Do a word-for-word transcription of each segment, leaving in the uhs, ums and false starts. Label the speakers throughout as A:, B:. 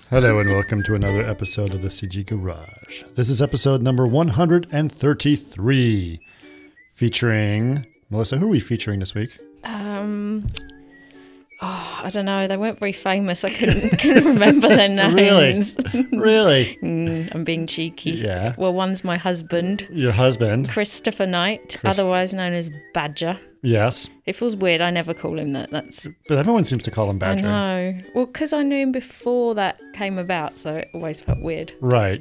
A: Hello and welcome to another episode of the C G Garage. This is episode number one hundred thirty-three, featuring Melissa. Who are we featuring this week?
B: Um, oh, I don't know. They weren't very famous. I couldn't, couldn't remember their names.
A: Really? Really?
B: mm, I'm being cheeky.
A: Yeah.
B: Well, one's my husband,
A: Your husband?
B: Christopher Knight,
A: Christ-
B: otherwise known as Badger.
A: Yes.
B: It feels weird. I never call him that. That's
A: But everyone seems to call him Badger.
B: I know. Well, because I knew him before that came about, so it always felt weird.
A: Right.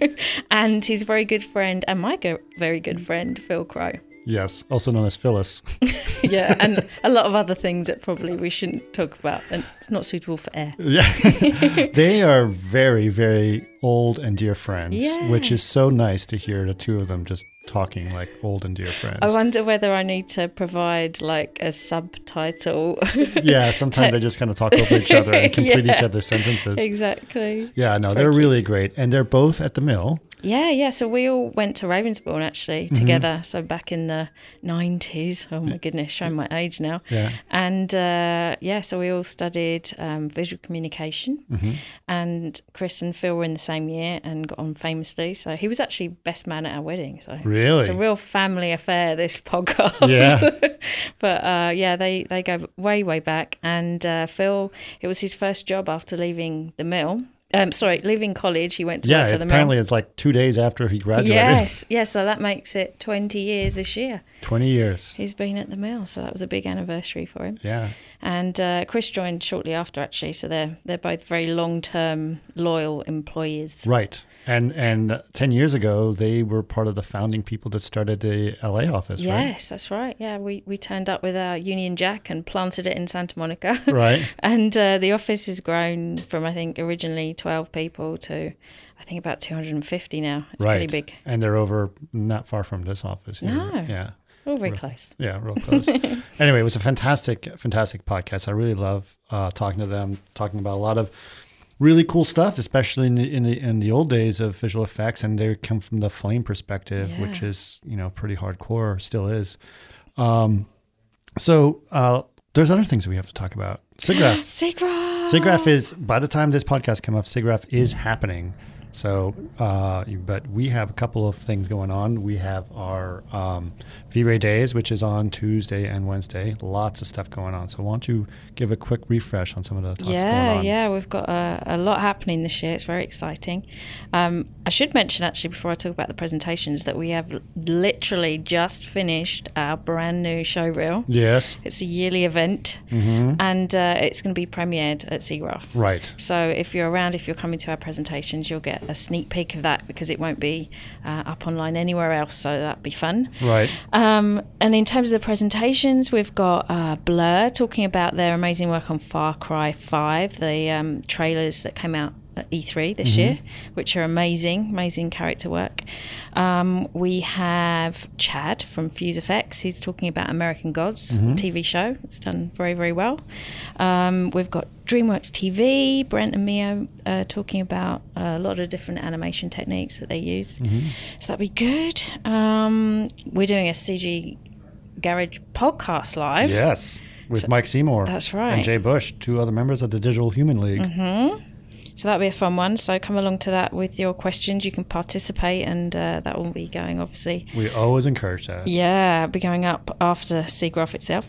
B: And his very good friend, and my go- very good friend, Phil Crow.
A: Yes. Also known as Phyllis.
B: Yeah, and a lot of other things that probably we shouldn't talk about, and it's not suitable for air.
A: Yeah. They are very, very old and dear friends,
B: Yeah.
A: which is so nice to hear the two of them just talking like old and dear friends.
B: I wonder whether I need to provide like a subtitle.
A: Yeah, sometimes they just kind of talk over each other and complete
B: Yeah.
A: each other's sentences.
B: Exactly.
A: Yeah, no,
B: It's
A: they're
B: very
A: really great. And they're both at the mill.
B: Yeah, yeah. So we all went to Ravensbourne actually together. So back in the nineties. Oh my goodness, showing my age now.
A: Yeah.
B: And uh, yeah, so we all studied um, visual communication.
A: Mm-hmm.
B: And Chris and Phil were in the same year and got on famously. So he was actually best man at our wedding. So
A: Really?
B: it's a real family affair, this podcast.
A: Yeah.
B: But uh, yeah, they, they go way, way back. And uh, Phil, it was his first job after leaving the mill. Um, sorry, leaving college. He went to
A: Yeah,
B: work for the
A: apparently
B: mill.
A: it's like two days after he graduated.
B: Yes, yes. So that makes it twenty years this year.
A: twenty years.
B: He's been at the mill, so that was a big anniversary for him.
A: Yeah.
B: And uh, Chris joined shortly after, actually. So they're they're both very long term, loyal employees.
A: Right. And and ten years ago, they were part of the founding people that started the L A office,
B: Yes, that's right. Yeah, we, we turned up with our Union Jack and planted it in Santa Monica.
A: right? Right.
B: And uh, the office has grown from, I think, originally twelve people to, I think, about two hundred fifty now. It's
A: Right.
B: pretty big.
A: And they're over not far from this office here.
B: No.
A: Yeah.
B: All very
A: Real-
B: close.
A: Yeah, real close. Anyway, it was a fantastic, fantastic podcast. I really love uh, talking to them, talking about a lot of really cool stuff, especially in the, in the in the old days of visual effects, and they come from the flame perspective,
B: Yeah.
A: which is, you know, pretty hardcore, still is. Um, so uh, there's other things that we have to talk about. SIGGRAPH.
B: SIGGRAPH!
A: SIGGRAPH is, by the time this podcast comes up, SIGGRAPH is happening. So, uh, but we have a couple of things going on. We have our um, V-Ray Days, which is on Tuesday and Wednesday. Lots of stuff going on. So why don't you give a quick refresh on some of the talks going
B: Yeah,
A: on?
B: yeah, we've got a, a lot happening this year. It's very exciting. Um, I should mention, actually, before I talk about the presentations, that we have literally just finished our brand new show reel.
A: Yes.
B: It's a yearly event,
A: Mm-hmm.
B: and uh, it's going to be premiered at SIGGRAPH.
A: Right.
B: So if you're around, if you're coming to our presentations, you'll get a sneak peek of that because it won't be uh, up online anywhere else. So that'd be fun.
A: Right.
B: Um, and in terms of the presentations, we've got uh, Blur talking about their amazing work on Far Cry five, the um, trailers that came out at E three this
A: Mm-hmm.
B: year, which are amazing, amazing character work. Um, we have Chad from Fuse Effects. He's talking about American Gods,
A: Mm-hmm.
B: T V show. It's done very, very well. Um, we've got DreamWorks T V, Brent and Mio uh, talking about a lot of different animation techniques that they use.
A: Mm-hmm.
B: So that'd be good. Um, we're doing a C G Garage podcast live.
A: Yes. With Mike Seymour.
B: That's right.
A: And Jay Bush, two other members of the Digital Human League.
B: Mm-hmm. So that'll be a fun one. So come along to that with your questions. You can participate, and uh, that will be going, obviously.
A: We always encourage that.
B: Yeah, it'll be going up after SIGGRAPH itself.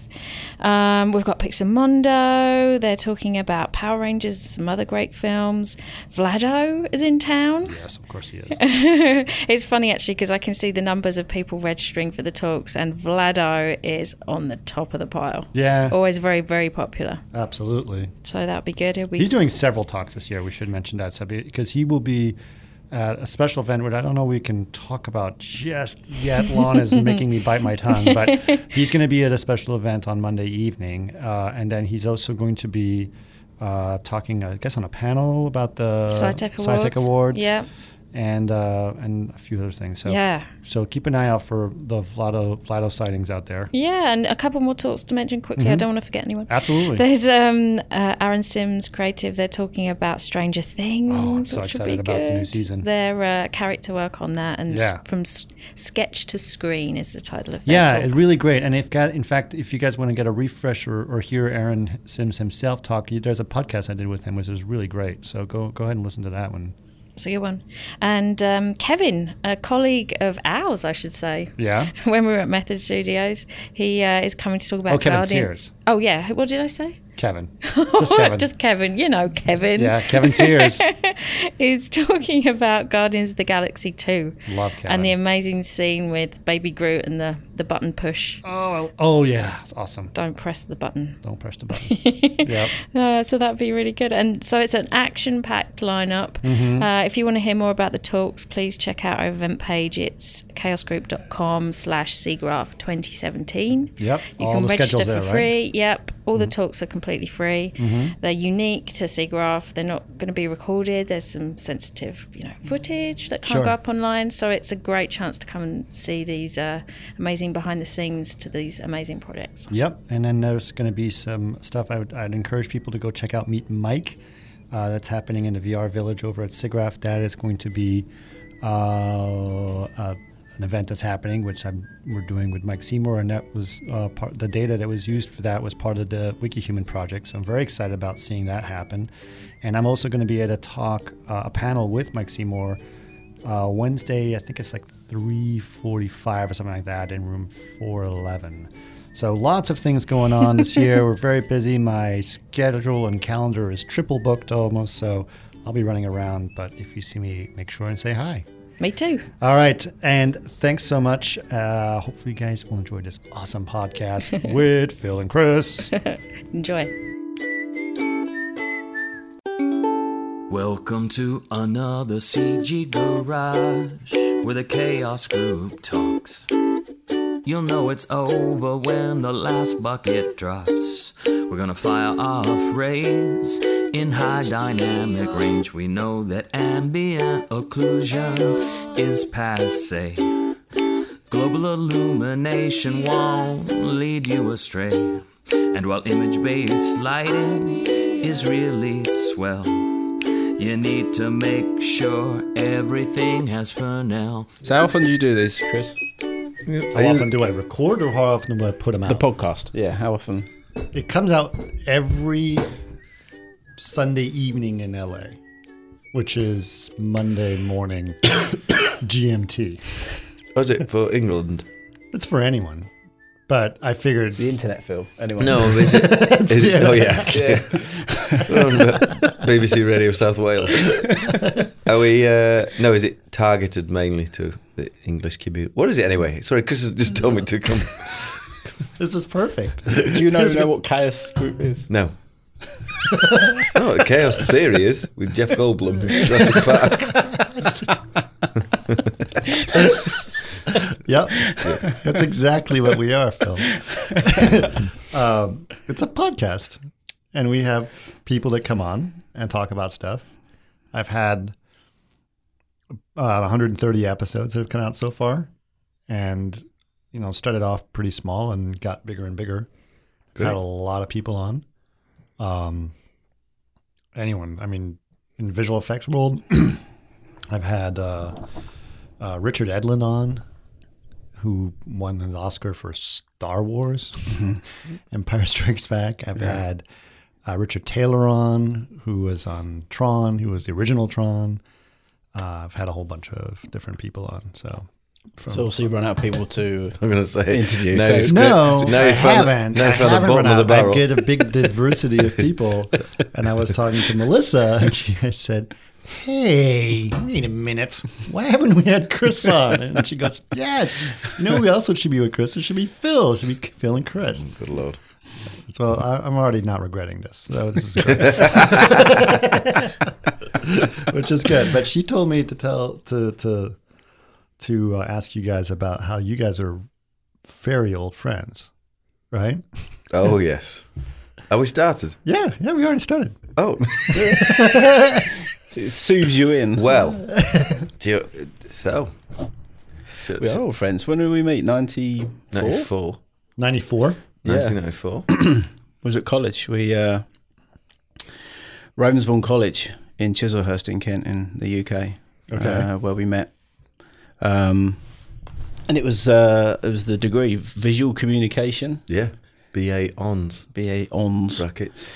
B: Um, we've got Pixamondo. They're talking about Power Rangers, some other great films. Vlado is in town.
A: Yes, of course he is.
B: It's funny, actually, because I can see the numbers of people registering for the talks, and Vlado is on the top of the pile.
A: Yeah,
B: Always very, very popular.
A: absolutely.
B: So that'll be good. He'll be
A: He's doing several talks this year. We should mention that, Sabi, because he will be at a special event which I don't know we can talk about just yet. Lon is making me bite my tongue, but he's going to be at a special event on Monday evening, uh, and then he's also going to be uh, talking, I guess, on a panel about the
B: SciTech Awards.
A: SciTech Awards.
B: Yeah.
A: and uh, and a few other things. So
B: Yeah.
A: so keep an eye out for the Vlado Vlado sightings out there.
B: Yeah, and a couple more talks to mention quickly. I don't want to forget anyone.
A: Absolutely.
B: There's um, uh, Aaron Sims Creative. They're talking about Stranger Things.
A: Oh, I'm so
B: which will
A: excited
B: be
A: about the new
B: good.
A: season.
B: Their uh, character work on that, and
A: Yeah.
B: s- from s- sketch to screen is the title of their
A: Yeah,
B: talk.
A: it's really great. And if got, in fact, if you guys want to get a refresh or, or hear Aaron Sims himself talk, you- there's a podcast I did with him, which is really great. So go go ahead and listen to that one.
B: It's a good one. And um, Kevin, a colleague of ours, I should say,
A: Yeah.
B: when we were at Method Studios, he uh, is coming to talk about
A: Oh, Kevin
B: Guardian.
A: Sears.
B: Oh, yeah. What did I say?
A: Kevin. Just Kevin.
B: Just Kevin. You know, Kevin.
A: Yeah, Kevin Sears.
B: Is talking about Guardians of the Galaxy two.
A: Love Kevin.
B: And the amazing scene with Baby Groot and the, the button push.
A: oh, oh yeah, it's awesome.
B: Don't press the button.
A: Don't press the button. Yep.
B: Uh, so that'd be really good. And so it's an action-packed lineup.
A: Mm-hmm.
B: Uh, if you want to hear more about the talks, please check out our event page. It's chaosgroup.com slash Seagraph 2017.
A: Yep.
B: You
A: All
B: can
A: the
B: register
A: schedules
B: for
A: there, right?
B: free. Yep. All the talks are completely free.
A: Mm-hmm.
B: They're unique to Seagraph. They're not going to be recorded. There's some sensitive, you know, footage that can't
A: Sure.
B: go up online. So it's a great chance to come and see these uh, amazing behind the scenes to these amazing projects.
A: Yep. And then there's going to be some stuff I would, I'd encourage people to go check out Meet Mike. Uh, that's happening in the V R Village over at SIGGRAPH. That is going to be uh, uh, an event that's happening, which I'm, we're doing with Mike Seymour, and that was uh, part. The data that was used for that was part of the WikiHuman project. So I'm very excited about seeing that happen. And I'm also going to be at a talk, uh, a panel with Mike Seymour uh, Wednesday. I think it's like three forty-five or something like that in room four eleven. So lots of things going on this year. We're very busy. My schedule and calendar is triple booked almost, so I'll be running around. But if you see me, make sure and say hi.
B: Me too.
A: All right, and thanks so much. Uh, hopefully you guys will enjoy this awesome podcast with Phil and Chris.
B: Enjoy.
C: Welcome to another C G Garage, where the Chaos Group talks. You'll know it's over when the last bucket drops. We're gonna fire off rays in high dynamic range. We know that ambient occlusion is passe. Global illumination won't lead you astray. And while image-based lighting is really swell, you need to make sure everything has Fresnel.
D: So how often do you do this, Chris?
A: How often do I record, or how often do I put them out?
D: The podcast. Yeah, how often?
A: It comes out every Sunday evening in L A, which is Monday morning G M T.
E: Was it for England?
A: It's for anyone, but I figured
D: The internet, Phil. Anyway.
E: No, is it? Is it? Oh yeah,
D: Yeah.
E: B B C Radio South Wales. Are we? Uh, no, is it targeted mainly to the English community? What is it anyway? Sorry, Chris has just told me to come.
A: this is perfect.
D: Do you know, know what Chaos Group is?
E: No. Oh, the Chaos Theory is with Jeff Goldblum, Jurassic Park.
A: Yep, that's exactly what we are, Phil. um, it's a podcast, and we have people that come on and talk about stuff. I've had uh, one hundred thirty episodes that have come out so far, and you know, started off pretty small and got bigger and bigger. I've had a lot of people on. Um, anyone, I mean, in visual effects world, I've had uh, uh, Richard Edlund on, who won an Oscar for Star Wars, Empire Strikes Back. I've yeah. had uh, Richard Taylor on, who was on Tron, who was the original Tron. Uh, I've had a whole bunch of different people on. So,
D: from, so obviously you run out of people to
E: I'm going to say
D: interview.
E: No,
D: So
A: no,
E: now
A: I
E: you found
A: haven't.
E: The, now you
A: I
E: found
A: haven't
E: the bottom
A: run
E: of the
A: out.
E: barrel.
A: I get a big diversity of people, and I was talking to Melissa, and she I said, "Hey, wait a minute. Why haven't we had Chris on?" And she goes, "Yes. You know who else should be with Chris? It should be Phil. It should be Phil and Chris."
E: Good Lord.
A: So I, I'm already not regretting this. So this is great. Which is good. But she told me to tell to to to uh, ask you guys about how you guys are very old friends, right?
E: Oh yes. Have we started?
A: Yeah, yeah, we already started.
E: Oh.
D: It soothes you in.
E: Well, do you, so, so
D: We are all friends. When did we meet? ninety-four?
E: ninety-four.
A: ninety-four.
D: Yeah.
E: nineteen ninety-four.
D: Was at college. We uh, Ravensbourne College in Chislehurst in Kent in the U K.
A: Okay.
D: Uh, where we met. Um, and it was uh, it was the degree visual communication,
E: Yeah. B A Ons.
D: B A Ons.
E: Brackets.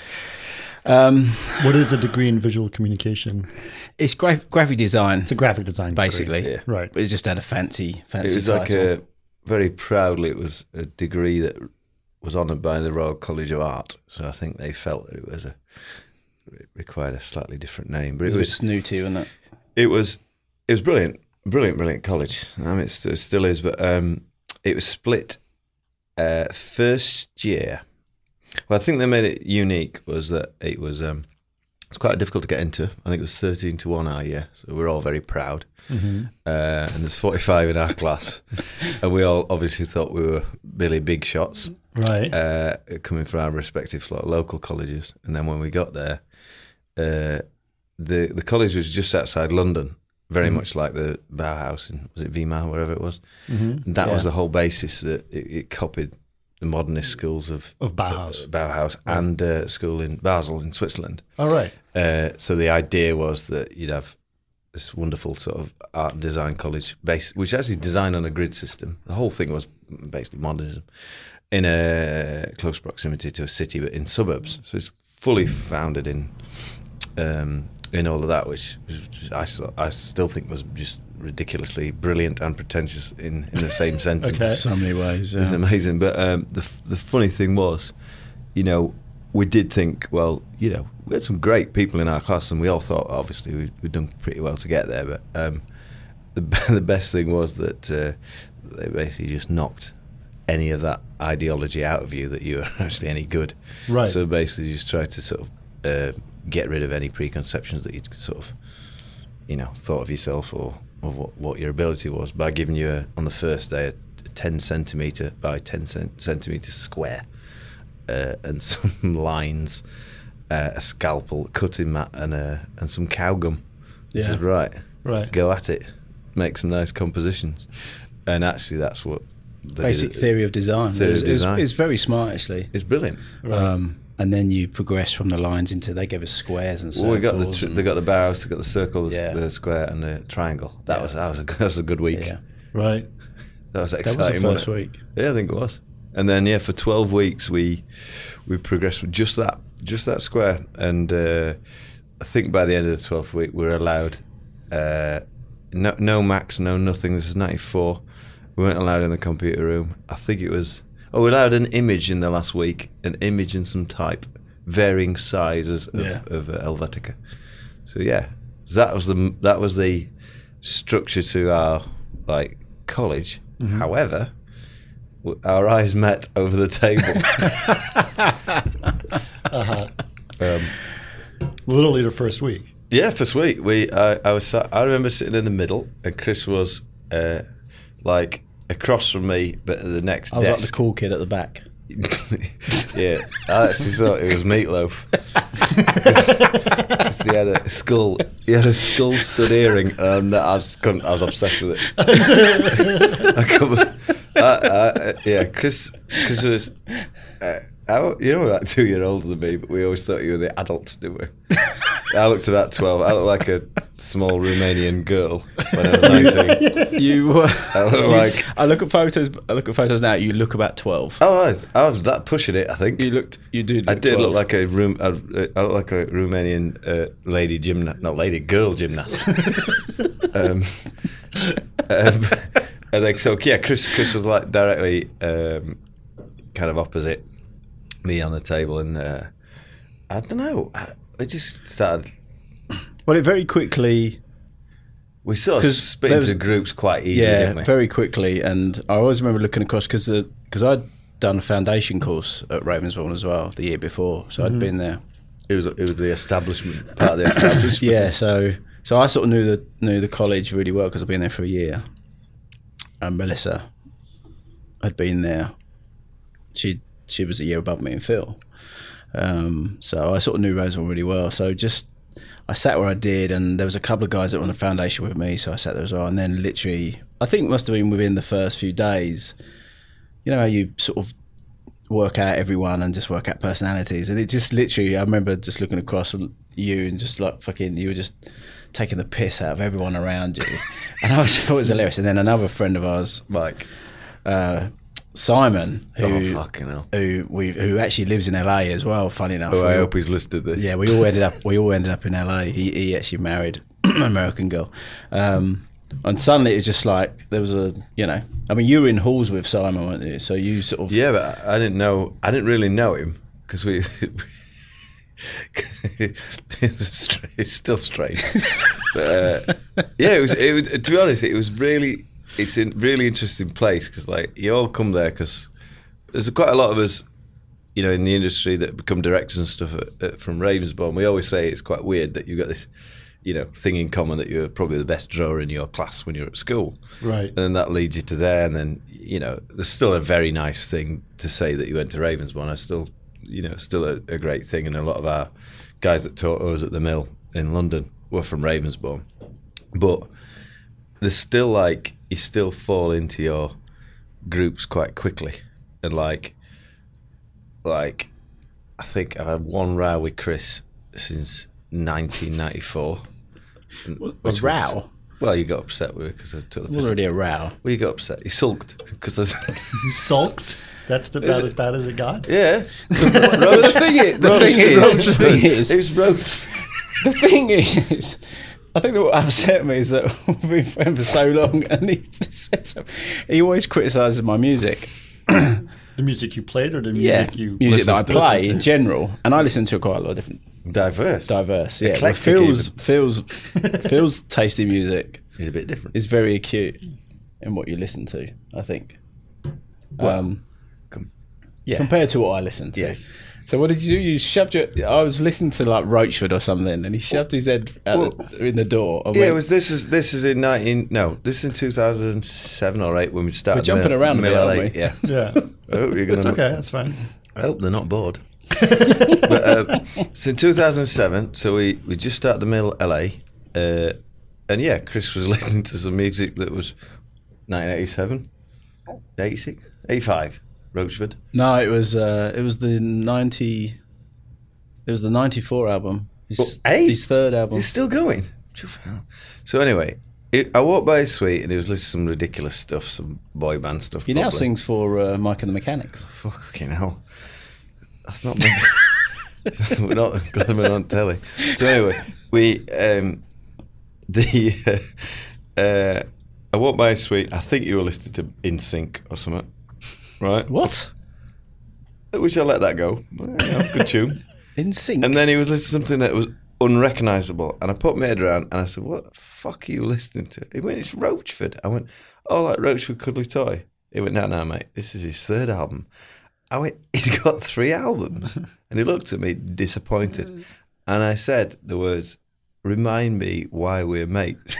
D: Um,
A: What is a degree in visual communication?
D: it's gra- graphic design,
A: It's a graphic design degree.
D: basically.
E: Yeah.
A: Right.
D: But it just had a fancy, fancy
E: It was
D: title.
E: like a, very proudly, it was a degree that was honoured by the Royal College of Art. So I think they felt that it was a, it required a slightly different name. But
D: it
E: it
D: was
E: was,
D: snooty, wasn't it?
E: it was, it was brilliant. Brilliant, brilliant college. I mean, it still, it still is, but um, it was split uh, first year. Well, I think they made it unique was that it was um, it's quite difficult to get into. I think it was thirteen to one our year, so we're all very proud.
A: Mm-hmm.
E: Uh, and there's forty-five in our class, and we all obviously thought we were Billy Big Shots,
A: Right.
E: uh, coming from our respective lo- local colleges. And then when we got there, uh, the the college was just outside London, very
A: Mhm.
E: much like the Bauhaus in, was it Weimar, wherever it was.
A: Mm-hmm.
E: And that was
D: Yeah.
E: the whole basis that it, it copied the modernist schools of
A: Of Bauhaus.
E: uh, Bauhaus
A: Right.
E: and uh, school in Basel in Switzerland.
A: All right.
E: Uh, so the idea was that you'd have this wonderful sort of art and design college, based, which actually designed on a grid system. The whole thing was basically modernism in a close proximity to a city, but in suburbs. So it's fully founded in um, in all of that, which, which I, saw- I still think was just ridiculously brilliant and pretentious in, in the same sentence.
A: Okay.
D: So many ways.
E: It's
D: Yeah.
E: amazing. But um, the the funny thing was, you know, we did think, well, you know, we had some great people in our class, and we all thought, obviously, we, we'd done pretty well to get there. But um, the the best thing was that uh, they basically just knocked any of that ideology out of you that you were actually any good.
A: Right.
E: So basically, just tried to sort of uh, get rid of any preconceptions that you'd sort of, you know, thought of yourself or of what, what your ability was by giving you a, on the first day a, a ten centimeter by ten cent, centimeter square uh, and some lines, uh, a scalpel, cutting mat, and a and some cow gum. This
D: Yeah.
E: is right.
A: Right.
E: Go at it. Make some nice compositions. And actually, that's what they
D: Basic
E: did.
D: theory of design.
E: Theory
D: it was,
E: of
D: it was-
E: design.
D: It's very smart, actually.
E: It's brilliant.
A: Right.
D: Um, and then you progress from the lines into they gave us squares and circles.
E: Well, we got the tr-
D: and-
E: they got the Bauhaus, they got the circle, the,
D: Yeah.
E: the square, and the triangle. That
D: Yeah.
E: was that was a that was a good week.
D: yeah.
A: Right.
E: That was
D: That was
E: exciting.
D: the
E: wasn't
D: first
E: it?
D: week.
E: Yeah, I think it was. And then yeah, for twelve weeks we we progressed with just that, just that square. And uh, I think by the end of the twelfth week we were allowed uh, no no Macs, no nothing. This is ninety-four. We weren't allowed in the computer room. I think it was. Oh, we were allowed an image in the last week, an image and some type, varying sizes of,
D: Yeah.
E: of uh, Helvetica. So yeah, that was the that was the structure to our like college.
A: Mm-hmm.
E: However, w- our eyes met over the table.
A: Uh-huh.
E: um,
A: Literally the first week.
E: yeah, first week we I, I was sat, I remember sitting in the middle, and Chris was uh, like across from me, but at the next
D: I was
E: desk.
D: like the cool kid at the back.
E: Yeah, I actually thought it was Meatloaf. 'Cause he had a skull. He had a skull stud earring, and I was couldn't, I was obsessed with it. I couldn't, I, I, yeah, Chris. Chris was. Uh, I, you know, like two years older than me, but we always thought you were the adult, didn't we? I looked about twelve. I looked like a small Romanian girl when I was nineteen.
D: You, uh,
E: I look like.
D: I look at photos. I look at photos now. You look about twelve.
E: Oh, I was, I was that pushing it. I think
D: You looked. You did.
E: I
D: Look
E: did
D: twelve.
E: look like a room. I, I look like a Romanian uh, lady gymnast, not lady, girl gymnast. um, um, and then so yeah, Chris. Chris was like directly um, kind of opposite me on the table, and uh, I don't know. I, I just started.
D: Well, it very quickly.
E: We sort of
D: 'Cause
E: split
D: there
E: into
D: was-
E: groups quite easily,
D: Yeah,
E: didn't we?
D: very quickly. And I always remember looking across because because I'd done a foundation course at Ravensbourne as well the year before, so I'd been there.
E: It was it was the establishment part of the establishment.
D: Yeah, so so I sort of knew the knew the college really well because I'd been there for a year. And Melissa had been there. She she was a year above me in Phil, um, so I sort of knew Ravensbourne really well. So just I sat where I did, and there was a couple of guys that were on the foundation with me, so I sat there as well. And then literally, I think it must have been within the first few days, you know how you sort of work out everyone and just work out personalities. And it just literally, I remember just looking across at you and just like fucking, you were just taking the piss out of everyone around you. And I was, thought it was hilarious. And then another friend of ours,
E: Mike.
D: Uh, Simon, who
E: Oh, fucking hell.
D: who we who actually lives in L A as well. Funny enough,
E: Oh, I
D: We-
E: hope he's listed this.
D: yeah, we all ended up we all ended up in L A. He he actually married an American girl, um, and suddenly it was just like there was a you know. I mean, you were in halls with Simon, weren't you? So you sort of
E: Yeah, but I didn't know. I didn't really know him because we. it's, stra- it's still strange, but uh, yeah, it was. It was. To be honest, it was really. It's a really interesting place because, like, you all come there because there's quite a lot of us, you know, in the industry that become directors and stuff at, at, from Ravensbourne. We always say it's quite weird that you've got this, you know, thing in common that you're probably the best drawer in your class when you're at school.
A: Right.
E: And then that leads you to there. And then, you know, there's still a very nice thing to say that you went to Ravensbourne. I still, you know, still a, a great thing. And a lot of our guys that taught us at the Mill in London were from Ravensbourne. But there's still, like, you still fall into your groups quite quickly. And, like, like I think I've had one row with Chris since nineteen ninety-four.
D: a row.
E: Well, you got upset with it because I took the
D: It was
E: piss.
D: already a row.
E: Well, you got upset. You sulked because I was.
A: You sulked? That's the about as bad as it got?
E: Yeah.
D: But the thing is, the thing is, the thing is,
E: it was road.
D: the thing is, I think that what upset me is that we've been friends for so long, and he said so. He always criticises my music.
A: The music you played or the music
D: Yeah,
A: you
D: music that I
A: listened-
D: play
A: listened
D: in
A: to?
D: general, and I listen to quite a lot of different,
E: Diverse.
D: diverse. Yeah, but
E: Eclectic
D: Phil's
E: even.
D: Phil's Phil's tasty music
E: He's a bit different.
D: is very acute in what you listen to. I think.
E: Well,
D: um,
E: com-
D: yeah, compared to what I listen to.
E: Yes.
D: So what did you do? You shoved your. I was listening to like Roachford or something, and he shoved his head out
E: Well,
D: the, in the door. and
E: Yeah,
D: went-
E: it was. This is this is in nineteen. No, this is in two thousand seven or eight when we started.
D: We're jumping
E: Mill-
D: around a bit,
E: Mill
D: aren't
E: eight,
D: we?
E: Yeah.
A: Yeah.
E: I hope you're gonna.
A: It's okay, that's fine.
E: I hope they're not bored. but, uh, so in two thousand seven, so we, we just started the Mill L A, uh, and yeah, Chris was listening to some music that was nineteen eighty-seven, eighty-six, eighty-five, Roachford.
D: No, it was uh, it was the ninety. It was the ninety-four album. His,
E: Well, hey,
D: his third album.
E: It's still going. So anyway, it, I walked by his suite and he was listening to some ridiculous stuff, some boy band stuff.
D: He now
E: probably.
D: sings for uh, Mike and the Mechanics.
E: Fucking hell. That's not me. We're not got them on telly. So anyway, we um, the uh, uh, I walked by his suite. I think you were listening to In Sync or something, right?
D: What?
E: Which I let that go. Well, yeah, good tune.
D: In Sync.
E: And then he was listening to something that was unrecognisable, and I put my head around and I said, "What the fuck are you listening to?" He went, "It's Roachford." I went, "Oh, like Roachford Cuddly Toy." He went, "No, no, mate. This is his third album." I went, "He's got three albums," and he looked at me disappointed, and I said the words, "Remind me why we're mates."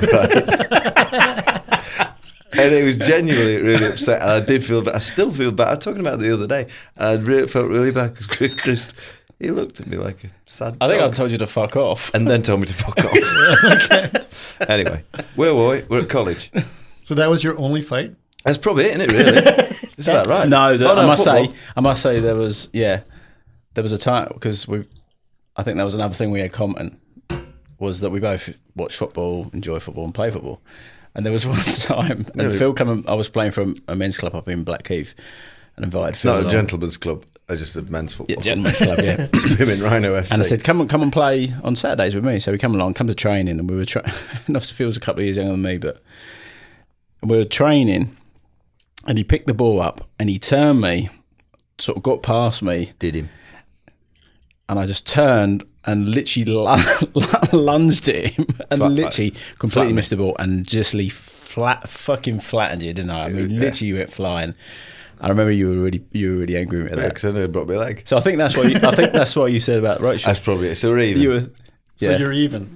E: Right? And it was genuinely really upset, and I did feel bad. I still feel bad. I was talking about it the other day, and I really felt really bad because Chris, he looked at me like a sad
D: I think
E: dog.
D: I told you to fuck off.
E: And then told me to fuck off. Anyway, where were we? We're at college.
A: So that was your only fight?
E: That's probably it, isn't it, really? Is that right?
D: No, the,
E: Oh,
D: I must
E: football.
D: say, I must say there was, yeah, there was a time because we, I think that was another thing we had common was that we both watch football, enjoy football, and play football. And there was one time, and
E: Really?
D: Phil came. I was playing for a, a men's club up in Blackheath, and invited Phil.
E: Not a
D: along.
E: gentleman's club. I just a men's football.
D: Yeah, gentlemen's club. Yeah.
E: Women Rhino F C.
D: And I said, "Come on, come and play on Saturdays with me." So we come along, come to training, and we were training. And obviously Phil's a couple of years younger than me, but we were training, and he picked the ball up, and he turned me, sort of got past me,
E: Did him.
D: and I just turned and literally lu- lunged at him, and
E: Flat-
D: literally completely
E: flattened
D: missed the ball, and just le- flat, fucking flattened you, didn't I? I mean,
E: Yeah.
D: literally you went flying. I remember you were really, you were really angry with me at
E: Yeah,
D: that.
E: because I nearly broke my leg.
D: So I think that's what you, I think that's what you said about Roach.
E: That's probably it. So we're even.
D: You were,
A: So
D: yeah.
A: you're even.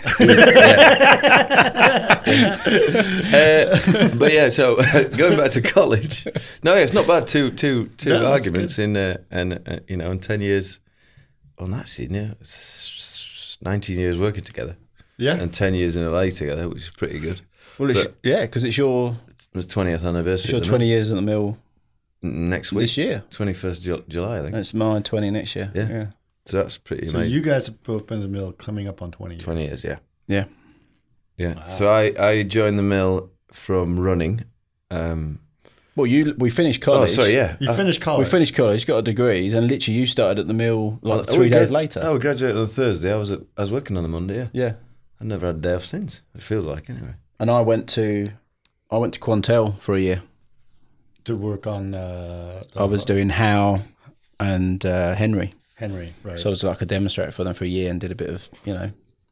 E: Uh, but yeah, so going back to college, no, it's not bad. Two, two, two
A: No, that's
E: arguments in, uh, and uh, you know, in ten years. Well, that's it. Yeah, nineteen years working together
A: Yeah.
E: and ten years in L A together, which is pretty good.
D: Well, it's,
E: But-
D: yeah, because it's your
E: It's the twentieth anniversary.
D: it's your
E: at the
D: twenty years at the mill
E: mill. next week,
D: this year.
E: twenty-first Ju- July, I think.
D: It's mine twenty next year.
E: Yeah.
D: yeah.
E: So that's pretty
A: So
E: amazing.
A: you guys have both been in the mill coming up on twenty years.
E: twenty years, yeah.
D: Yeah.
E: Yeah.
A: Wow.
E: So I, I joined the mill from running. Um,
D: Well, you we finished
E: oh,
D: college.
E: sorry, yeah.
A: You
E: Uh,
A: finished
D: We
A: college.
D: finished college, got our degrees, and literally you started at the mill like
E: oh,
D: three
E: we
D: days
E: grad-
D: later.
E: Oh, we graduated on Thursday. I was at, I was working on the Monday, yeah.
D: Yeah.
E: I've never had a day off since. It feels like, anyway.
D: And I went to I went to Quantel for a year.
A: to work on. Uh, the-
D: I was doing Howe and uh, Henry.
A: Henry, right?
D: So I was like a demonstrator for them for a year and did a bit of, you know,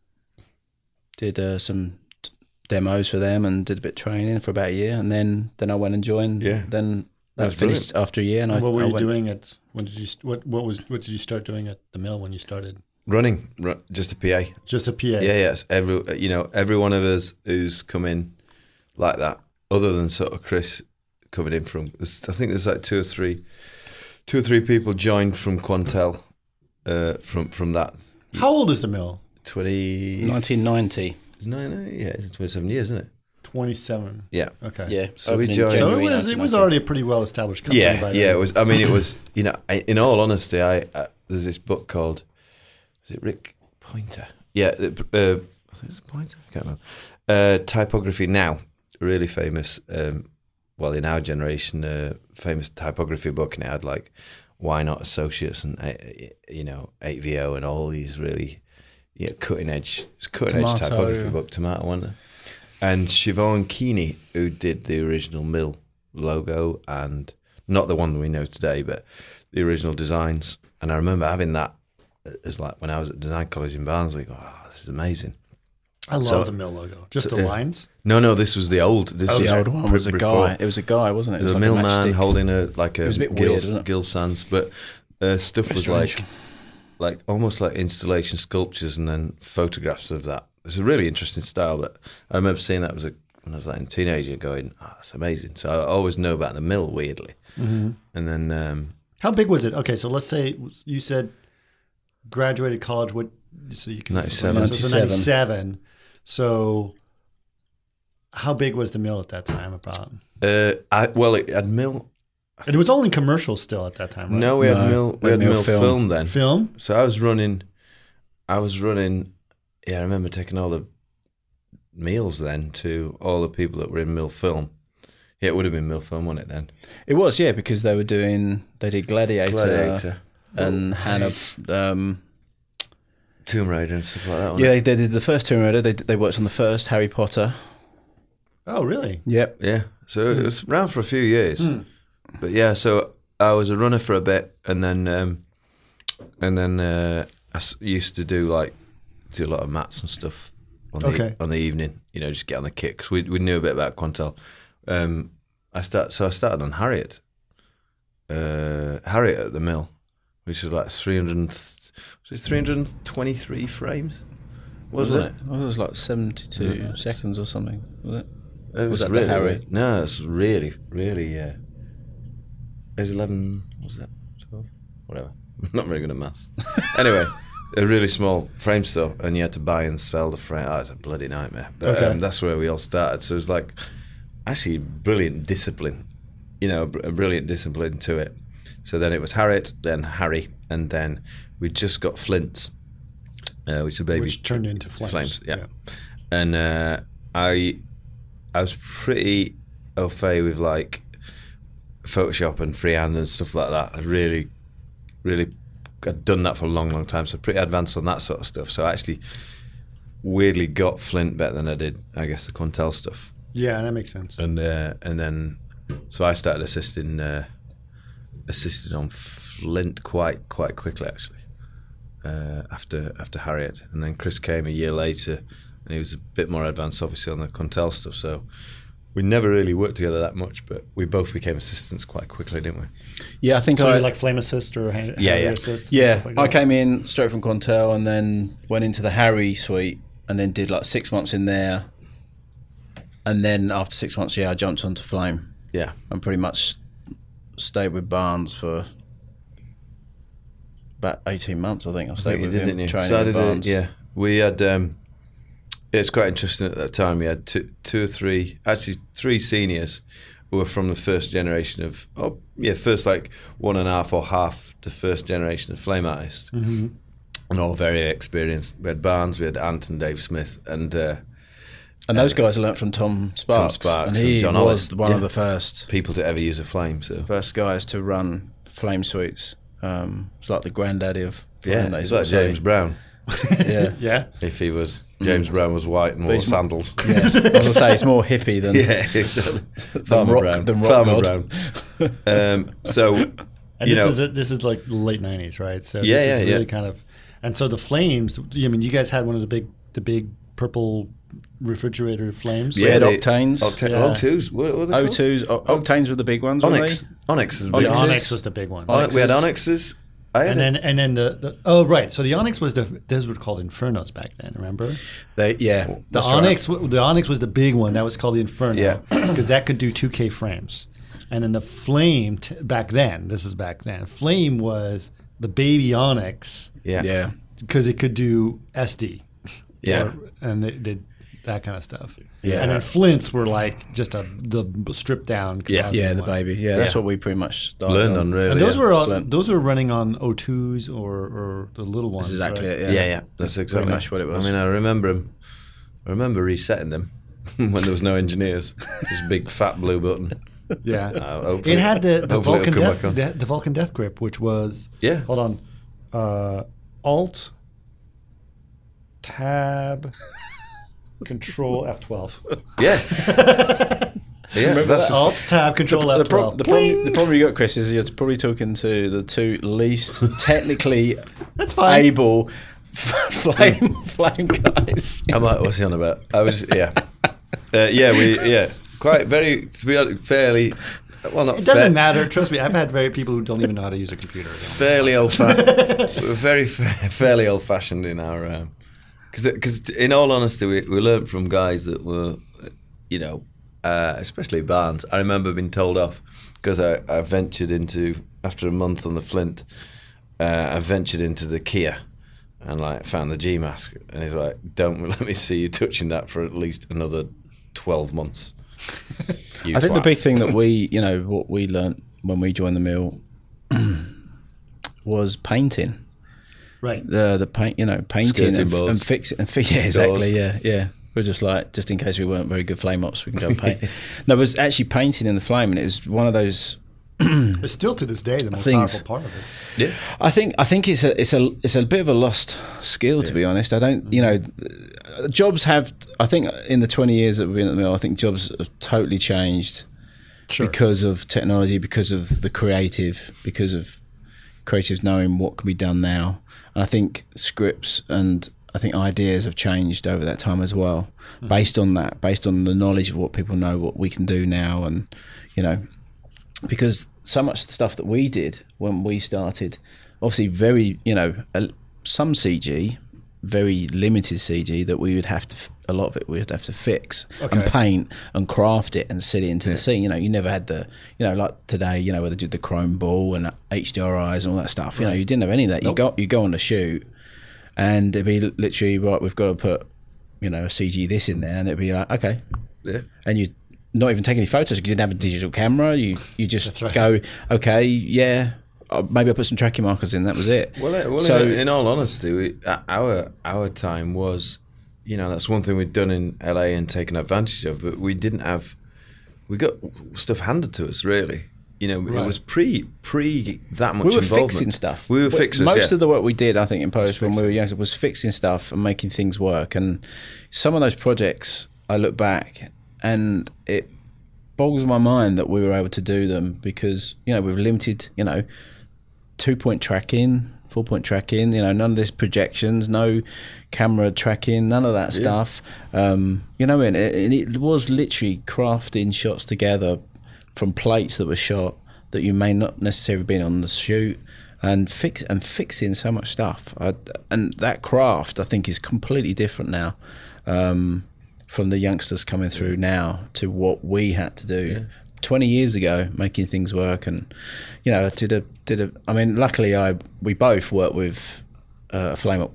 D: did uh, some t- demos for them and did a bit of training for about a year. And then, then I went and joined.
E: Yeah.
D: Then that
E: That's
D: finished after a year. And I,
A: what were
D: I
A: you
D: went,
A: doing at? When did you? st- What what was what did you start doing at the mill when you started?
E: Running, ru- just a P A.
A: Just a P A.
E: Yeah, yes. Every, you know, every one of us who's come in like that, other than sort of Chris coming in from, I think there's like two or three, two or three people joined from Quantel, uh, from from that.
A: How old is the mill?
E: twenty
D: nineteen ninety.
E: No, no, yeah, it's twenty-seven years, isn't it?
A: Twenty-seven.
E: Yeah.
A: Okay.
D: Yeah.
E: So we
D: opened in
E: joined-
A: So it
D: January
A: was it
D: nineteen
A: was
D: ninety.
A: already a pretty well established company.
E: Yeah,
A: by
E: yeah.
A: then.
E: It was. I mean, it was. You know, I, in all honesty, I uh, there's this book called, is it Rick Pointer? Yeah, uh, I think it's Pointer. I can't remember. Uh, Typography Now, really famous. Um, well, in our generation, uh, famous typography book, and it had like Why Not Associates and uh, you know eight V O and all these really, you know, cutting edge, it's cutting edge
D: Tomato.
E: typography book. Tomato, wasn't it? And Siobhan Keeney, who did the original mill logo, and not the one that we know today, but the original designs. And I remember having that as like when I was at design college in Barnsley. Going, oh, this is amazing.
A: I love
E: So-
A: the mill logo. Just
E: so,
A: the
E: yeah.
A: lines.
E: No, no, this was the old. This
A: Oh,
E: was
D: The old one was a
E: before.
D: guy. It was a guy, wasn't it? It
E: There was a
D: like
E: millman
D: matchstick.
E: holding a like a,
D: was a bit
E: Gill,
D: weird, wasn't it?
E: Gill Sans, but uh, stuff was
D: Strange.
E: like like almost like installation sculptures and then photographs of that. It's a really interesting style. But I remember seeing that was a, when I was like a teenager, going, "Oh, that's amazing." So I always know about the mill weirdly,
A: Mm-hmm.
E: and then um,
A: How big was it? Okay, so let's say you said graduated college. What? So you can
E: ninety-seven.
A: So, so ninety-seven. So how big was the mill at that time? About
E: uh, I well, it had mill.
A: and it was only commercial still at that time. Right?
E: No, we had
D: No,
E: mill. We had mill, film.
D: film.
E: then.
A: Film.
E: So I was running. I was running. Yeah, I remember taking all the meals then to all the people that were in mill film. Yeah, it would have been mill film, wasn't it then?
D: It was, yeah, because they were doing, they did Gladiator,
E: Gladiator,
D: and Hannah. Um,
E: Tomb Raider, and stuff like that. wasn't
D: yeah,
E: it?
D: they, they did the first Tomb Raider. They they worked on the first Harry Potter.
A: Oh, really?
D: Yep.
E: yeah. So it was around for a few years, but yeah. So I was a runner for a bit, and then um, and then uh, I s- used to do like do a lot of mats and stuff on the
A: Okay.
E: on the evening. You know, just get on the kick 'cause we we knew a bit about Quantel. Um, I start so I started on Harriet, uh, Harriet at the mill, which is like three hundred. Was it three hundred twenty-three frames?
D: Was
E: Wasn't
D: it? Oh, it was like seventy-two seconds or something. Was it?
E: It was,
D: Was that the
E: really,
D: Harriet?
E: No, it's really, really, yeah. It was eleven, what was that? twelve? Whatever. I'm not very good at maths. Anyway, a really small frame store, and you had to buy and sell the frame. Oh, it's a bloody nightmare. But
A: Okay.
E: um, that's where we all started. So it was like, actually, brilliant discipline. You know, a br- a brilliant discipline to it. So then it was Harriet, then Harry, and then we just got Flints, uh, which is a baby.
A: Which turned into flames.
E: Flames, yeah. And uh, I, I was pretty au fait with like Photoshop and freehand and stuff like that. I really, really, I'd done that for a long, long time. So pretty advanced on that sort of stuff. So I actually weirdly got Flint better than I did, I guess, the Quantel stuff.
A: Yeah, that makes sense.
E: And uh, and then, so I started assisting, uh, assisting on Flint quite quite quickly actually. Uh, after after Harriet, and then Chris came a year later, and he was a bit more advanced, obviously, on the Quantel stuff. So we never really worked together that much, but we both became assistants quite quickly, didn't we?
D: Yeah, I think
A: So
D: I
A: you like flame assist or hand,
E: Yeah,
A: hand
E: yeah.
A: assist? and
D: Yeah,
A: stuff like
D: I
A: that?
D: came in straight from Quantel and then went into the Harry suite and then did like six months in there. And then after six months, yeah, I jumped onto Flame
E: Yeah,
D: and pretty much stayed with Barnes for about eighteen months, I think. I
E: I
D: stayed
E: think you
D: with
E: did,
D: him,
E: didn't you?
D: training
E: So I
D: with
E: did, uh,
D: Barnes.
E: yeah, We had. Um, it's quite interesting at that time. We had two, two or three, actually three seniors who were from the first generation of, oh yeah, first like one and a half or half the first generation of flame artists,
A: Mm-hmm.
E: and all very experienced. We had Barnes, we had Ant and Dave Smith, and uh,
D: And those guys learnt from Tom Sparks.
E: Tom Sparks
D: and he
E: and John
D: was
E: Hollis.
D: one
E: Yeah.
D: of the first
E: people to ever use a flame. So
D: first guys to run flame suites. Um, it's like the granddaddy of flame.
E: yeah,
D: they
E: it's
D: sort
E: like
D: of say.
E: James Brown.
D: Yeah.
A: Yeah.
E: If he was James Brown was white and wore
D: he's mo-
E: sandals.
D: Yeah, I was gonna say it's more hippie than
E: Yeah, exactly. Farmer
D: rock-
E: Brown.
D: than rock
E: Farmer
D: god.
E: Brown. Um, so,
A: And
E: you
A: this
E: know,
A: is a, this is like the late nineties, right? So
E: Yeah,
A: this
E: yeah,
A: is really
E: yeah.
A: kind of, and so the flames. I mean, you guys had one of the big, the big purple refrigerator flames.
D: Yeah,
E: they-
D: octanes.
E: Octa-
A: Yeah.
E: O twos. What, what are they
D: O
E: called?
D: twos. O- Octanes were the big ones, weren't
E: Onyx.
D: they?
E: Onyx is
A: The
E: big.
D: Onyxes.
A: Onyx was the big one.
E: Onyx. We had
D: Onyxes.
E: Onyxes. I had
A: And
E: a-
A: then and then the, the oh right, so the Onyx was the those were called Infernos back then. Remember
D: They, yeah,
A: the
D: that's right.
A: Onyx? w The Onyx was the big one that was called the Inferno,
E: Yeah.
A: because that could do two K frames. And then the Flame t- back then. This is back then. Flame was the baby Onyx
E: yeah.
D: Yeah,
A: because it could do S D.
E: Yeah.
A: Or- and it did that kind of stuff.
E: Yeah.
A: And then Flints were like just a the stripped down.
E: Yeah.
A: Cosmo
D: yeah, the
A: one.
D: baby. Yeah, that's
E: Yeah.
D: what we pretty much started
E: Learned on really.
A: And those
E: yeah.
A: were all,
D: Flint.
A: those were running on O twos or, or the little ones.
D: That's exactly
A: right?
D: it.
E: Yeah,
D: Yeah,
E: yeah. That's exactly
D: much what it was.
E: I mean, I remember 'em- I remember resetting them when there was no engineers. This big fat blue button.
A: Yeah.
E: Uh, hopefully-
A: It had the, the
E: hopefully
A: Vulcan
E: it'll come
A: death,
E: back on.
A: the, the Vulcan death grip, which was
E: Yeah.
A: hold on, uh, Alt, Tab, Control F twelve.
E: Yeah. Yeah,
D: Remember
E: that's
D: that?
E: just-
A: Alt, Tab, Control
D: The,
A: F
D: pro-
A: twelve.
D: the, problem, the problem you got, Chris, is you're probably talking to the two least technically
A: That's fine.
D: able flame flame guys.
E: I'm like, what's he on about? I was, yeah, uh, yeah, we, yeah, quite very, to be honest, fairly, well, not
A: It doesn't
E: fair-
A: matter. Trust me, I've had very people who don't even know how to use a computer.
E: fairly old, fa- we're very fa- fairly old fashioned in our, because because in all honesty, we we learned from guys that were, you know, uh, especially Barnes. I remember being told off because I, I ventured into after a month on the Flint, uh, I ventured into the Kia. And like found the G mask, and he's like, "Don't let me see you touching that for at least another twelve months." You
D: I think the
E: twat.
D: big thing that we, you know, what we learnt when we joined the mill was painting.
A: Right.
D: The the paint, you know, painting
E: Skirting
D: and,
E: boards.
D: and fix it and fi- yeah, exactly, yeah, yeah. We're just like, just in case we weren't very good flame ops, we can go and paint. No, it was actually painting in the flame, and it was one of those.
A: It's still to this day the most
D: Things.
A: powerful part of it.
E: Yeah,
D: I think I think it's a it's a it's a bit of a lost skill, to be honest. I don't, you know, jobs have. I think in the twenty years that we've been at the mill, I think jobs have totally changed
A: Sure.
D: because of technology, because of the creative, because of creatives knowing what can be done now. And I think scripts and I think ideas have changed over that time as well,
A: Mm-hmm.
D: based on that, based on the knowledge of what people know, what we can do now, and you know. Because so much of the stuff that we did when we started, obviously very, you know, a, some C G, very limited C G that we would have to, f- a lot of it we would have to fix
A: Okay.
D: and paint and craft it and set it into the scene. You know, you never had the, you know, like today, you know, where they did the chrome ball and H D R Is and all that stuff. You know, you didn't have any of that. You go, you go on the shoot and it'd be literally, right, we've got to put, you know, a C G this in there, and it'd be like, okay.
E: yeah.
D: And you not even take any photos because you didn't have a digital camera. You you just
A: That's right.
D: go, okay, yeah, uh, maybe I put some tracking markers in. That was it.
E: Well, uh, well
D: so
E: in, in all honesty, we, uh, our our time was, you know, that's one thing we'd done in L A and taken advantage of, but we didn't have, we got stuff handed to us, really. You know,
A: Right.
E: it was pre pre that much
D: we were
E: involvement.
D: fixing stuff.
E: We were
D: But
E: fixers,
D: Most
E: yeah.
D: of the work we did, I think, in post when we
E: fixing.
D: were younger was fixing stuff and making things work. And some of those projects, I look back and it boggles my mind that we were able to do them because, you know, we were limited, you know, two-point tracking, four-point tracking, you know, none of this projections, no camera tracking, none of that stuff. Um, you know, and it, and it was literally crafting shots together from plates that were shot that you may not necessarily have been on the shoot, and fix and fixing so much stuff. I, and that craft, I think, is completely different now. Um, from the youngsters coming through now to what we had to do yeah. twenty years ago, making things work. And you know, did a did a I mean luckily I we both worked with uh, a flame up called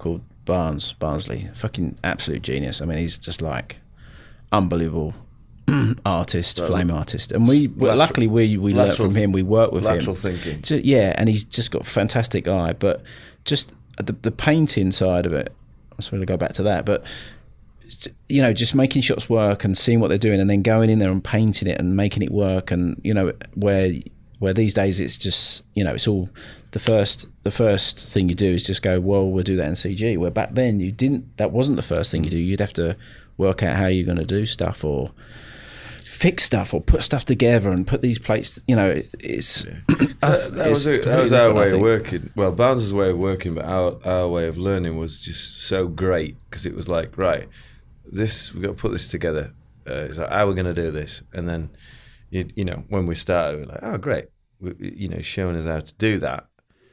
D: Barnes, Barnsley, fucking absolute genius. I mean, he's just like unbelievable artist,
E: Well,
D: flame artist. And we, well,
E: lateral-
D: luckily, we we learnt
E: lateral-
D: from him. We work with
E: lateral
D: him.
E: thinking.
D: So, yeah, and he's just got a fantastic eye. But just the the painting side of it, I was going to go back to that. But you know, just making shots work and seeing what they're doing, and then going in there and painting it and making it work. And you know, where where these days it's just, you know, it's all the first the first thing you do is just go, well, we'll do that in C G. Where back then you didn't. That wasn't the first thing you do. You'd have to work out how you're going to do stuff or fix stuff or put stuff together and put these plates. You know, it, it's
E: that, that was, a, that was our way of working. Well, Barnes' way of working, but our, our way of learning was just so great because it was like, right, this we've got to put this together. Uh, it's like, how are we going to do this? And then, you, you know, when we started, we were like, oh, great, we, you know, showing us how to do that.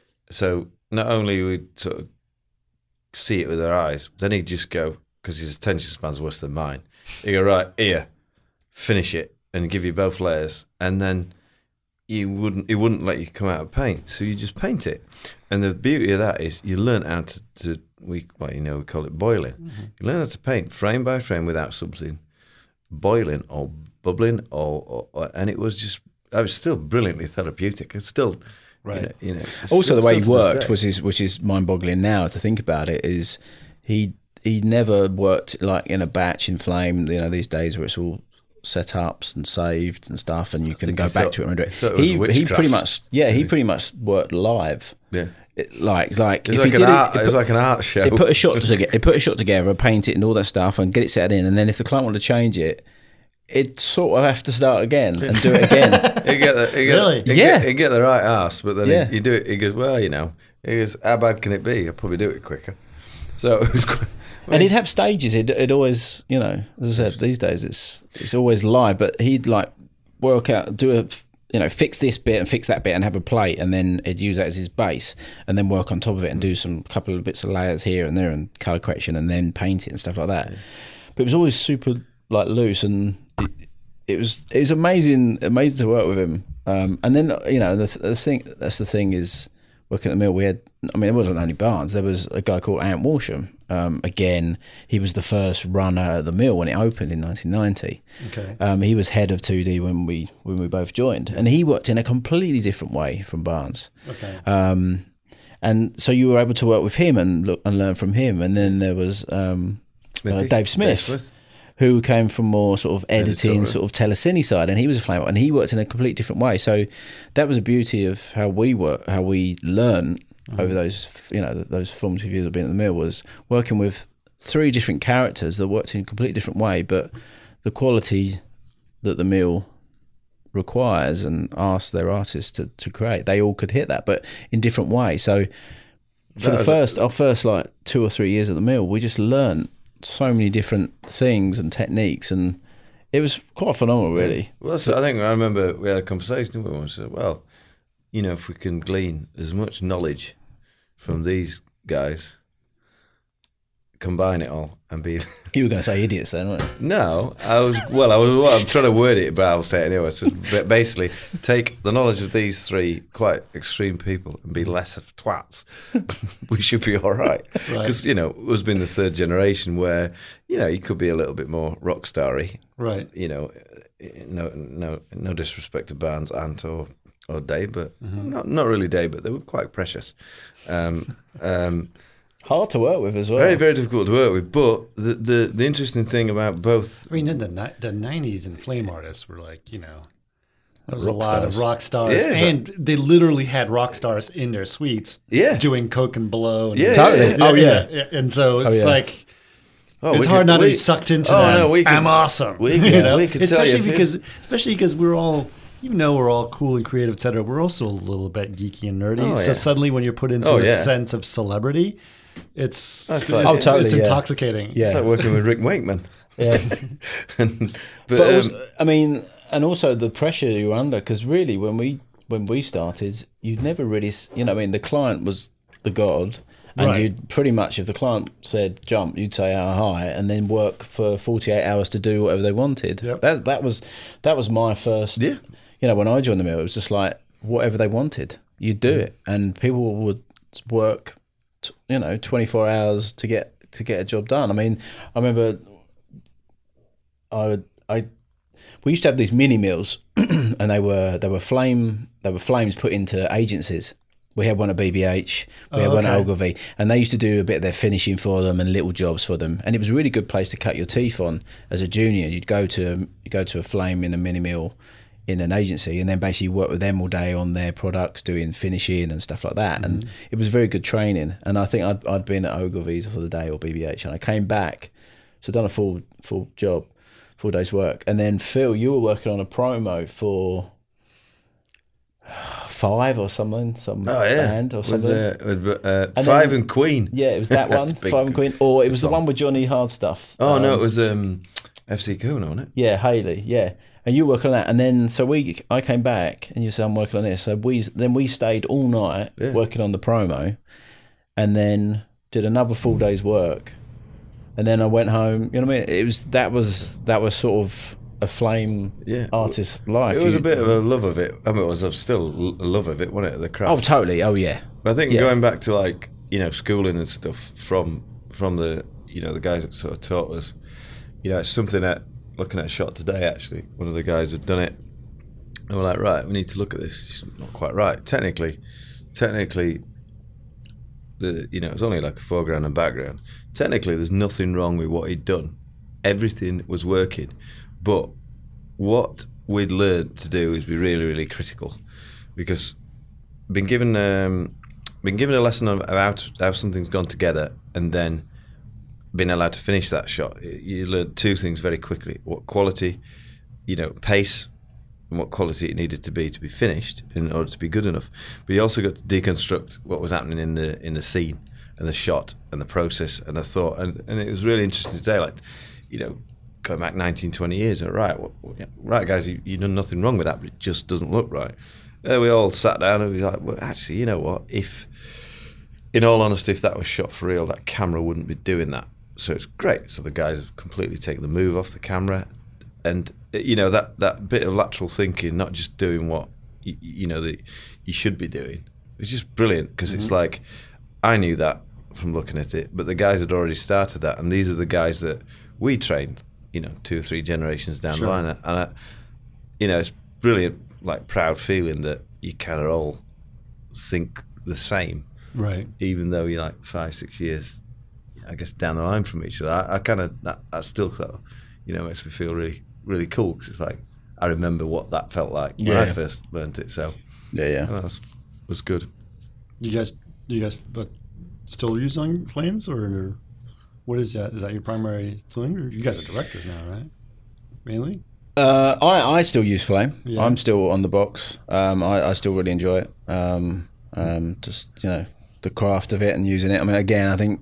E: So not only we'd sort of see it with our eyes, then he'd just go, because his attention span's worse than mine. He'd go, right, here, finish it, and give you both layers, and then you wouldn't, he wouldn't let you come out of paint, so you just paint it. And the beauty of that is you learn how to, to we, well, you know, we call it boiling. Mm-hmm. You learn how to paint frame by frame without something boiling or bubbling, or, or, or and it was just, I was still brilliantly therapeutic. It's still, right. You know, you know
D: also
E: still,
D: the way he
E: still to this
D: worked
E: day.
D: was his, which is mind-boggling now to think about it, is he he never worked like in a batch in Flame. You know, these days where it's all set ups and saved and stuff, and you can go
E: he
D: back
E: thought-
D: to it and do it.
E: he thought it was
D: He he
E: witchcraft.
D: pretty much yeah he pretty much worked live.
E: Yeah.
D: It, like like
E: It was
D: if
E: like
D: he
E: an
D: did
E: art,
D: it,
E: it was like an art show.
D: It put a shot together. It put a shot together, paint it, and all that stuff, and get it set in. And then if the client wanted to change it, it'd sort of have to start again and do it again.
E: He get the, he get,
A: Really?
E: he
D: Yeah.
E: Get, he get the right ass, but then
D: Yeah.
E: he, you do it. He goes, well, you know, he goes, how bad can it be? I'll probably do it quicker. So it was quite.
D: And he'd have stages. He'd, it'd always, you know, as I said, these days it's it's always live. But he'd like work out, do a, you know, fix this bit and fix that bit and have a plate, and then he'd use that as his base, and then work on top of it and do some couple of bits of layers here and there and colour correction, and then paint it and stuff like that. But it was always super like loose, and it, it was it was amazing amazing to work with him. Um, and then you know the, the thing that's the thing is working at the mill. We had, I mean, it wasn't only Barnes. There was a guy called Ant Walsham. Um, again, he was the first runner at the mill when it opened in nineteen ninety.
A: Okay.
D: Um, he was head of two D when we when we both joined, and he worked in a completely different way from Barnes.
A: Okay.
D: Um, and so you were able to work with him and look and learn from him. And then there was um, uh,
E: Smithy?
D: Dave Smith,
E: Dave Smith.
D: who came from more sort of editing,
E: Editorial.
D: sort of telecine side, and he was a flame, and he worked in a completely different way. So that was a beauty of how we work, how we learn
E: Mm-hmm.
D: over those, you know, those formative years of being at the mill, was working with three different characters that worked in a completely different way, but the quality that the mill requires and asks their artists to, to create, they all could hit that, but in different ways. So for
E: That
D: the
E: was-
D: first, our first like two or three years at the mill, we just learned so many different things and techniques, and it was quite phenomenal, really.
E: Well, so I think I remember we had a conversation with him and said, well, you know, if we can glean as much knowledge from these guys, combine it all and be.
D: You were going to say idiots then, weren't you?
E: No, I was, well, I was, well, I'm trying to word it, but I'll say it anyway. So ba- basically, take the knowledge of these three quite extreme people and be less of twats. We should be all right. Because, you know, us being the third generation where, you know, you could be a little bit more rock starry.
A: Right.
E: You know, no no, no disrespect to Barnes, Ant, or, or Dave, but
A: Mm-hmm.
E: not not really Dave, but they were quite precious. Um, um,
D: Hard to work with as well.
E: very, very difficult to work with. But the, the, the interesting thing about both.
A: I mean, in the ni- the nineties and flame artists were like, you know, there was
D: Rock
A: a lot
D: stars.
A: of rock stars,
E: Yeah, it's
A: and they literally had rock stars in their suites,
E: Yeah.
A: doing coke and blow. And
E: Yeah,
D: Totally.
E: yeah,
D: Oh, yeah.
A: yeah. And so it's
D: yeah.
A: like
E: Oh,
A: it's
E: we
A: hard
E: could-
A: not to
E: we-
A: be sucked into
E: oh,
A: that.
E: no, we could-
A: I'm awesome.
E: we
A: you
E: could-
A: know?
E: we could tell you
A: especially
E: if you-
A: because especially because we're all. Even though we're all cool and creative, et cetera, we're also a little bit geeky and nerdy.
E: Oh,
A: so
E: yeah.
A: suddenly, when you're put into
E: Oh,
A: a
E: yeah.
A: sense of celebrity, it's
E: That's like-
A: it's,
D: Oh, totally,
A: it's
D: yeah.
A: intoxicating.
D: Yeah.
E: It's like working with Rick Wakeman.
D: Yeah.
E: and, but
D: But
E: um,
D: also, I mean, and also the pressure you're under, because really, when we when we started, you'd never really, s- you know, I mean, the client was the god, and
A: Right.
D: you'd pretty much, if the client said jump, you'd say how high, and then work for forty-eight hours to do whatever they wanted.
A: Yep.
D: That that was that was my first.
E: Yeah.
D: You know, when I joined the mill, it was just like whatever they wanted, you'd do it, and people would work, t- you know, twenty-four hours to get to get a job done. I mean, I remember I would, I we used to have these mini mills, and they were they were flame they were flames put into agencies. We had one at B B H, we
A: Oh,
D: had one at
A: okay.
D: Ogilvy, and they used to do a bit of their finishing for them and little jobs for them. And it was a really good place to cut your teeth on as a junior. You'd go to you go to a flame in a mini mill in an agency, and then basically work with them all day on their products, doing finishing and stuff like that. And it was very good training. And I think I'd, I'd been at Ogilvy's for the day or B B H, and I came back, so done a full full job, full day's work. And then Phil, you were working on a promo for Five or something, some
E: Oh yeah,
D: band or
E: With,
D: something.
E: uh, with, uh,
D: And
E: Five
D: then-
E: and Queen.
D: Yeah, it was that
E: That's
D: one,
E: big.
D: Five and Queen, or it was the
E: song.
D: one with Johnny Hardstuff.
E: Oh no,
D: Um,
E: it was um, F C Kuna, wasn't it?
D: Yeah, Haley. Yeah, and you work on that, and then so we, I came back, and you said I'm working on this. So we then we stayed all night
E: Yeah.
D: working on the promo, and then did another full day's work, and then I went home. You know what I mean? It was that was that was sort of a flame
E: Yeah.
D: artist life.
E: It was
D: You-
E: a bit of a love of it. I mean, it was still a love of it, wasn't it? The craft.
D: Oh, totally. Oh, yeah.
E: But I think
D: Yeah.
E: going back to like you know schooling and stuff from from the you know the guys that sort of taught us, you know, it's something that looking at a shot today actually, one of the guys had done it, and we're like, right, we need to look at this. It's not quite right technically. Technically, the you know it was only like a foreground and background. Technically, there's nothing wrong with what he'd done. Everything was working, but what we'd learned to do is be really, really critical, because been given um, been given a lesson of how to, how something's gone together, and then being allowed to finish that shot. You learn two things very quickly: what quality, you know, pace, and what quality it needed to be to be finished in order to be good enough. But you also got to deconstruct what was happening in the in the scene and the shot and the process and the thought. And, and it was really interesting today, like, you know, going back nineteen, twenty years, and right, well, yeah, right, guys, you, you've done nothing wrong with that, but it just doesn't look right. Uh, we all sat down and we were like, well, actually, you know what? If, in all honesty, if that was shot for real, that camera wouldn't be doing that. So it's great. So the guys have completely taken the move off the camera, and you know that, that bit of lateral thinking, not just doing what you, you know that you should be doing. It's just brilliant, because
A: Mm-hmm.
E: it's like I knew that from looking at it, but the guys had already started that, and these are the guys that we trained, you know, two or three generations down
A: Sure.
E: the line, and I, you know, it's brilliant, like proud feeling that you kind of all think the same,
A: Right.
E: even though you're like five, six years, I guess, down the line from each other. I, I kind of that, that still sort of, you know, makes me feel really, really cool, because it's like I remember what that felt like when I
D: Yeah.
E: first learnt it. So
D: Yeah, yeah.
E: that was, was good.
A: You guys, do you guys but still using flames, or what is that? Is that your primary thing? Or you guys are directors now, right? Mainly.
D: Uh, I, I still use Flame.
A: Yeah.
D: I'm still on the box. Um, I, I still really enjoy it. Um, um, just, you know, the craft of it and using it. I mean, again, I think,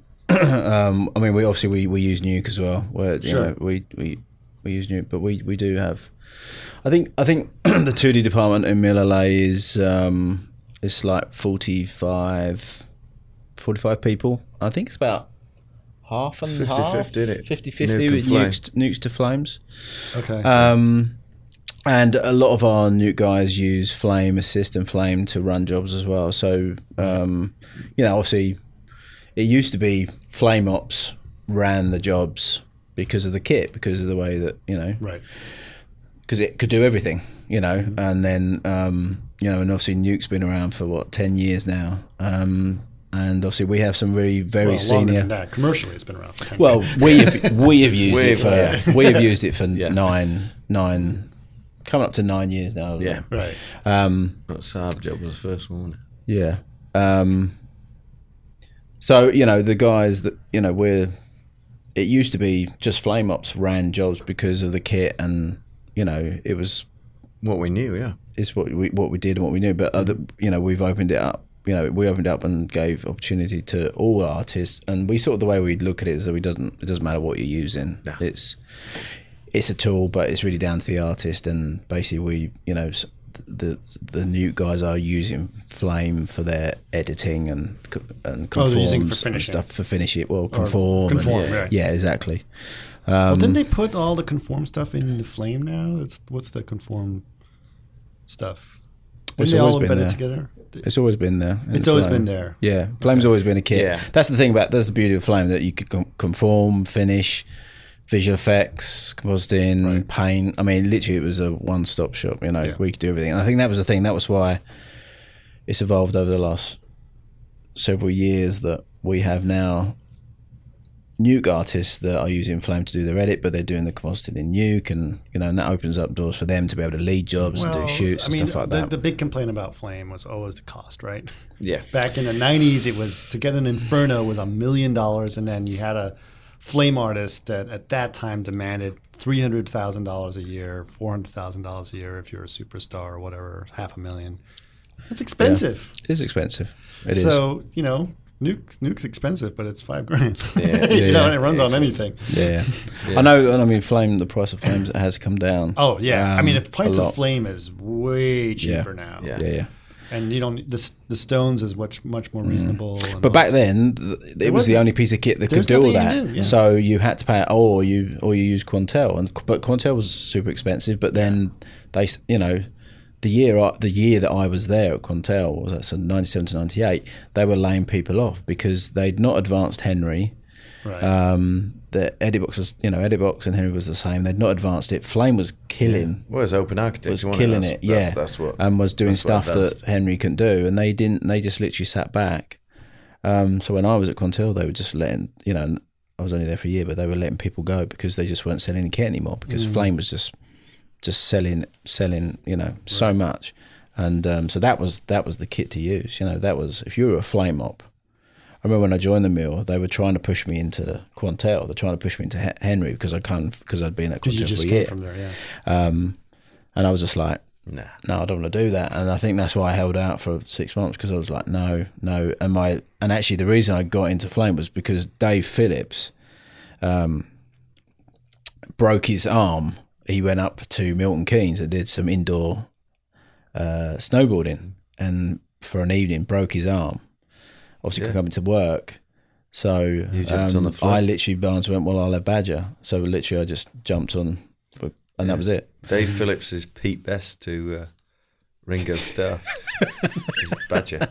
D: um, I mean, we obviously we, we use Nuke as well. Where, you
A: Sure.
D: know, we, we we use Nuke, but we, we do have. I think I think the two D department in Miller Lay is um, it's like forty-five, forty-five people. I think it's about half and
E: It's
D: half,
E: fifty-fifty, isn't it?
D: fifty-fifty
E: Nuke
D: with
E: and Flame.
D: nukes, nukes to flames.
A: Okay.
D: Um, and a lot of our Nuke guys use Flame Assist and Flame to run jobs as well. So, um, you know, obviously, it used to be Flame Ops ran the jobs because of the kit, because of the way that, you know,
A: right.
D: because it could do everything, you know. And then, um, you know, and obviously Nuke's been around for what, ten years now. Um, and obviously we have some very, very
A: Well, longer
D: senior.
A: than that. Commercially, it's been around for ten
D: Well,
A: years.
D: we have we have used it
E: We've-
D: for
E: yeah.
D: we have used it for
E: Yeah.
D: nine nine coming up to nine years now.
E: Yeah.
A: Right.
D: Um,
E: That Saab job was the first one, wasn't it?
D: yeah. Um, so you know the guys that you know we're. It used to be just Flame Ops ran jobs because of the kit, and you know it was
E: What we knew, yeah.
D: it's what we what we did and what we knew. But other, you know we've opened it up. You know we opened it up and gave opportunity to all artists, and we sort of the way we look at it is that it doesn't it doesn't matter what you're using.
E: No.
D: It's it's a tool, but it's really down to the artist. And basically, we you know s- the the new guys are using Flame for their editing and co- and
A: Oh, they're using it for
D: conforms and
A: finishing.
D: stuff for finish it. Well,
A: Or
D: conform. and-
A: conform,
D: yeah,
A: right.
D: yeah, exactly.
A: Well,
D: Um,
A: didn't they put all the conform stuff in the flame now? It's, what's the conform stuff? Didn't they all embed it together?
D: It's always been there.
A: It's always been there.
D: Yeah, Flame's okay. always been a kit.
E: Yeah.
D: That's the thing about that's the beauty of Flame, that you could com- conform, finish, visual effects, compositing, right. paint. I mean, literally, it was a one-stop shop. You know, yeah. we could do everything. And I think that was the thing. That was why it's evolved over the last several years that we have now Nuke artists that are using Flame to do their edit, but they're doing the compositing in Nuke, and you know, and that opens up doors for them to be able to lead jobs well, and do shoots I and
A: mean,
D: stuff like
A: the,
D: that.
A: The big complaint about Flame was always the cost, right?
E: Yeah.
A: Back in the nineties, it was to get an Inferno was a million dollars, and then you had a Flame artist that at that time demanded three hundred thousand dollars a year, four hundred thousand dollars a year if you're a superstar or whatever, half a million. It's expensive.
D: Yeah, it is expensive. It
A: so,
D: is.
A: So you know. Nuke's, Nuke's expensive, but it's five grand.
E: Yeah,
A: you
D: yeah,
A: know,
D: yeah.
A: and it runs on anything.
D: Yeah, yeah. I know. And I mean, Flame. The price of Flames has come down.
A: Oh yeah, um, I mean, the price
D: a
A: of
D: lot.
A: Flame is way cheaper
D: yeah.
A: now.
E: Yeah.
D: yeah, yeah.
A: And you don't. The the Stones is much much more reasonable.
D: Mm.
A: And
D: but
A: all
D: back
A: that.
D: then, th- it,
A: It
D: was the
A: wasn't-
D: only piece of kit that could
A: there's
D: do all
A: nothing you
D: that.
A: can do, yeah.
D: So you had to pay it, or you or you use Quantel, and but Quantel was super expensive. But then they, s- you know. The year I- the year that I was there at Quantel, what was that, so ninety-seven to ninety-eight, they were laying people off because they'd not advanced Henry.
A: Right.
D: Um, the Editbox was, you know, Editbox and Henry was the same. They'd not advanced it. Flame was killing,
E: Whereas Open Architecture
D: was
E: wasn't
D: killing
E: That's-
D: it, yeah,
E: That's, that's what.
D: and was doing
E: that's what
D: stuff that
E: advanced.
D: Henry couldn't do, and they didn't. They just literally sat back. Um, so when I was at Quantel, they were just letting, you know, and I was only there for a year, but they were letting people go because they just weren't selling any kit anymore because
A: Mm.
D: Flame was just just selling selling, you know, so much. And um, so that was that was the kit to use. You know, that was if you were a Flame op. I remember when I joined the mill, they were trying to push me into Quantel. They're trying to push me into H- Henry because I can't because I'd been at
A: Because you
D: Quantel
A: just
D: for a
A: came
D: year.
A: from there, yeah.
D: Um, and I was just like,
E: Nah.
D: no, I don't want to do that. And I think that's why I held out for six months because I was like, no, no. And my and actually the reason I got into Flame was because Dave Phillips um, broke his arm. He went up to Milton Keynes and did some indoor uh, snowboarding, and for an evening broke his arm. Obviously,
E: Yeah.
D: couldn't come into work. So
E: You jumped
D: um,
E: on the floor.
D: I literally, Barnes went, well, I'll have Badger. So literally, I just jumped on, and
E: Yeah.
D: that was it.
E: Dave Phillips is Pete Best to uh, Ringo Starr. He's Badger.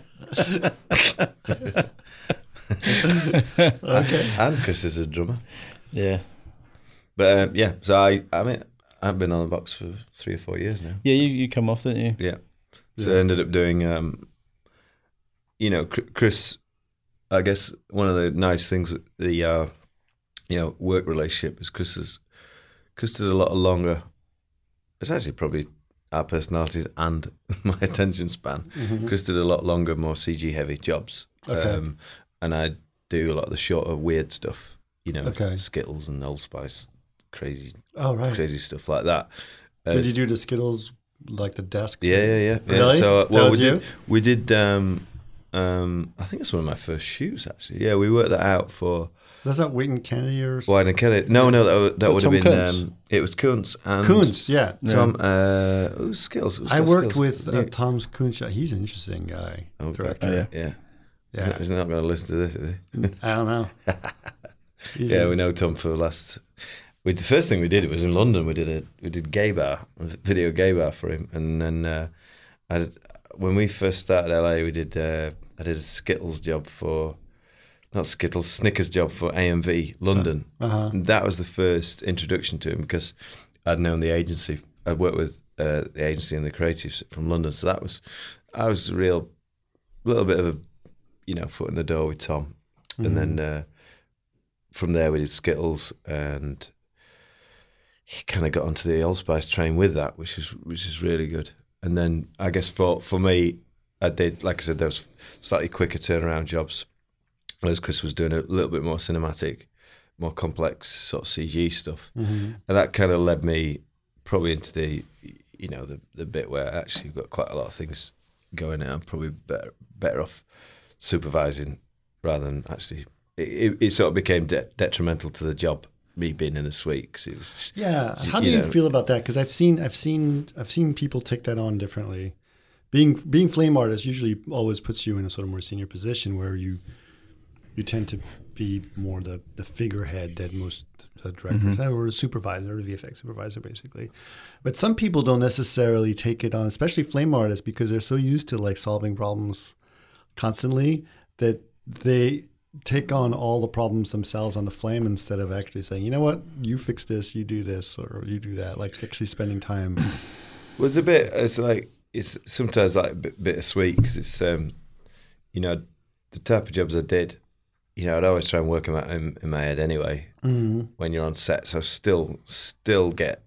A: Okay.
E: And Chris is a drummer.
D: Yeah.
E: But um, yeah, so I, I mean, I've been on the box for three or four years now.
D: Yeah, you, you come off, didn't you?
E: Yeah. So
A: Yeah.
E: I ended up doing, um, you know, Chr- Chris, I guess one of the nice things, that the, uh, you know, work relationship is Chris is, Chris did a lot of longer, it's actually probably our personalities and my attention span.
A: Mhm.
E: Chris did a lot longer, more C G heavy jobs.
A: Okay.
E: Um, and I do a lot of the shorter, weird stuff, you know,
A: Okay.
E: Skittles and Old Spice, crazy,
A: Oh, right.
E: crazy stuff like that. Uh,
A: Did you do the Skittles, like the desk?
E: Yeah, yeah, yeah. yeah.
A: Really?
E: So, uh,
A: That
E: well,
A: was
E: we
A: you?
E: did. We did. Um, um, I think it's one of my first shoots, actually. Yeah, we worked that out for
A: That's not Wayne Kennedy or something?
E: Wyden Kennedy. No, no, that, would- that
D: So
E: would
D: Tom
E: have been.
D: Kuntz?
E: Um, it was Kuntz and
A: Kuntz, yeah.
E: Tom. Uh, it was Skills. It was
A: I
E: called
A: worked
E: Skills.
A: with uh,
E: Yeah.
A: Tom's Kuntz. He's an interesting guy.
E: Oh,
A: director.
D: Oh, yeah.
E: Yeah,
A: Yeah.
E: He's not going to listen to this, is he?
A: I don't know. He's
E: Yeah,
A: a-
E: we know Tom for the last. We the first thing we did it was in London. We did a we did gay bar, a video gay bar for him, and then uh, I did, when we first started L A, we did uh, I did a Skittles job for, not Skittles, Snickers job for A M V London.
A: Uh-huh.
E: And that was the first introduction to him because I'd known the agency. I'd worked with uh, the agency and the creatives from London, so that was I was a real little bit of a you know foot in the door with Tom,
A: Mhm.
E: and then uh, from there we did Skittles and. He kind of got onto the Old Spice train with that, which is which is really good. And then I guess for for me, I did like I said, there was slightly quicker turnaround jobs, whereas Chris was doing a little bit more cinematic, more complex sort of C G stuff,
A: Mhm.
E: and that kind of led me probably into the you know the the bit where I actually got quite a lot of things going. And I'm probably better better off supervising rather than actually. It, it, it sort of became de- detrimental to the job. Me being in a suite, 'cause it was
A: Yeah. How
E: you
A: do you
E: know.
A: feel about that? Because I've seen, I've seen, I've seen people take that on differently. Being being flame artist usually always puts you in a sort of more senior position where you you tend to be more the, the figurehead that most uh, directors have, or a supervisor, or a V F X supervisor, basically. But some people don't necessarily take it on, especially flame artists, because they're so used to like solving problems constantly that they take on all the problems themselves on the flame instead of actually saying, you know what, you fix this, you do this, or you do that. Like actually spending time.
E: Well, it's a bit. It's like it's sometimes like a bit bittersweet because it's um, you know, the type of jobs I did. You know, I'd always try and work them out in, in my head anyway.
A: Mm-hmm.
E: When you're on set, so still, still get,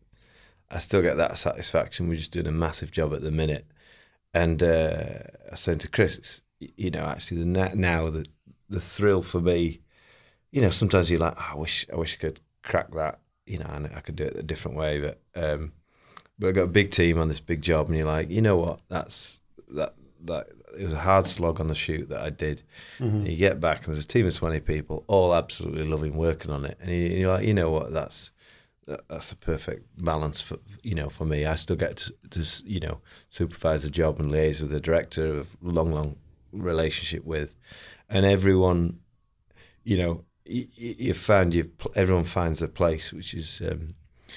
E: I still get that satisfaction. We're just doing a massive job at the minute, and uh, I was saying to Chris, it's, you know, actually the now the the thrill for me, you know, sometimes you're like, oh, I wish, I wish I could crack that, you know, and I could do it a different way, but um, but I got a big team on this big job, and you're like, you know what, that's that that. It was a hard slog on the shoot that I did. Mm-hmm. You get back and there's a team of twenty people, all absolutely loving working on it, and you're like, you know what, that's that's a perfect balance for you know for me. I still get to, to you know supervise the job and liaise with the director of long, long relationship with, and everyone, you know, you, you found you everyone finds their place, which is um,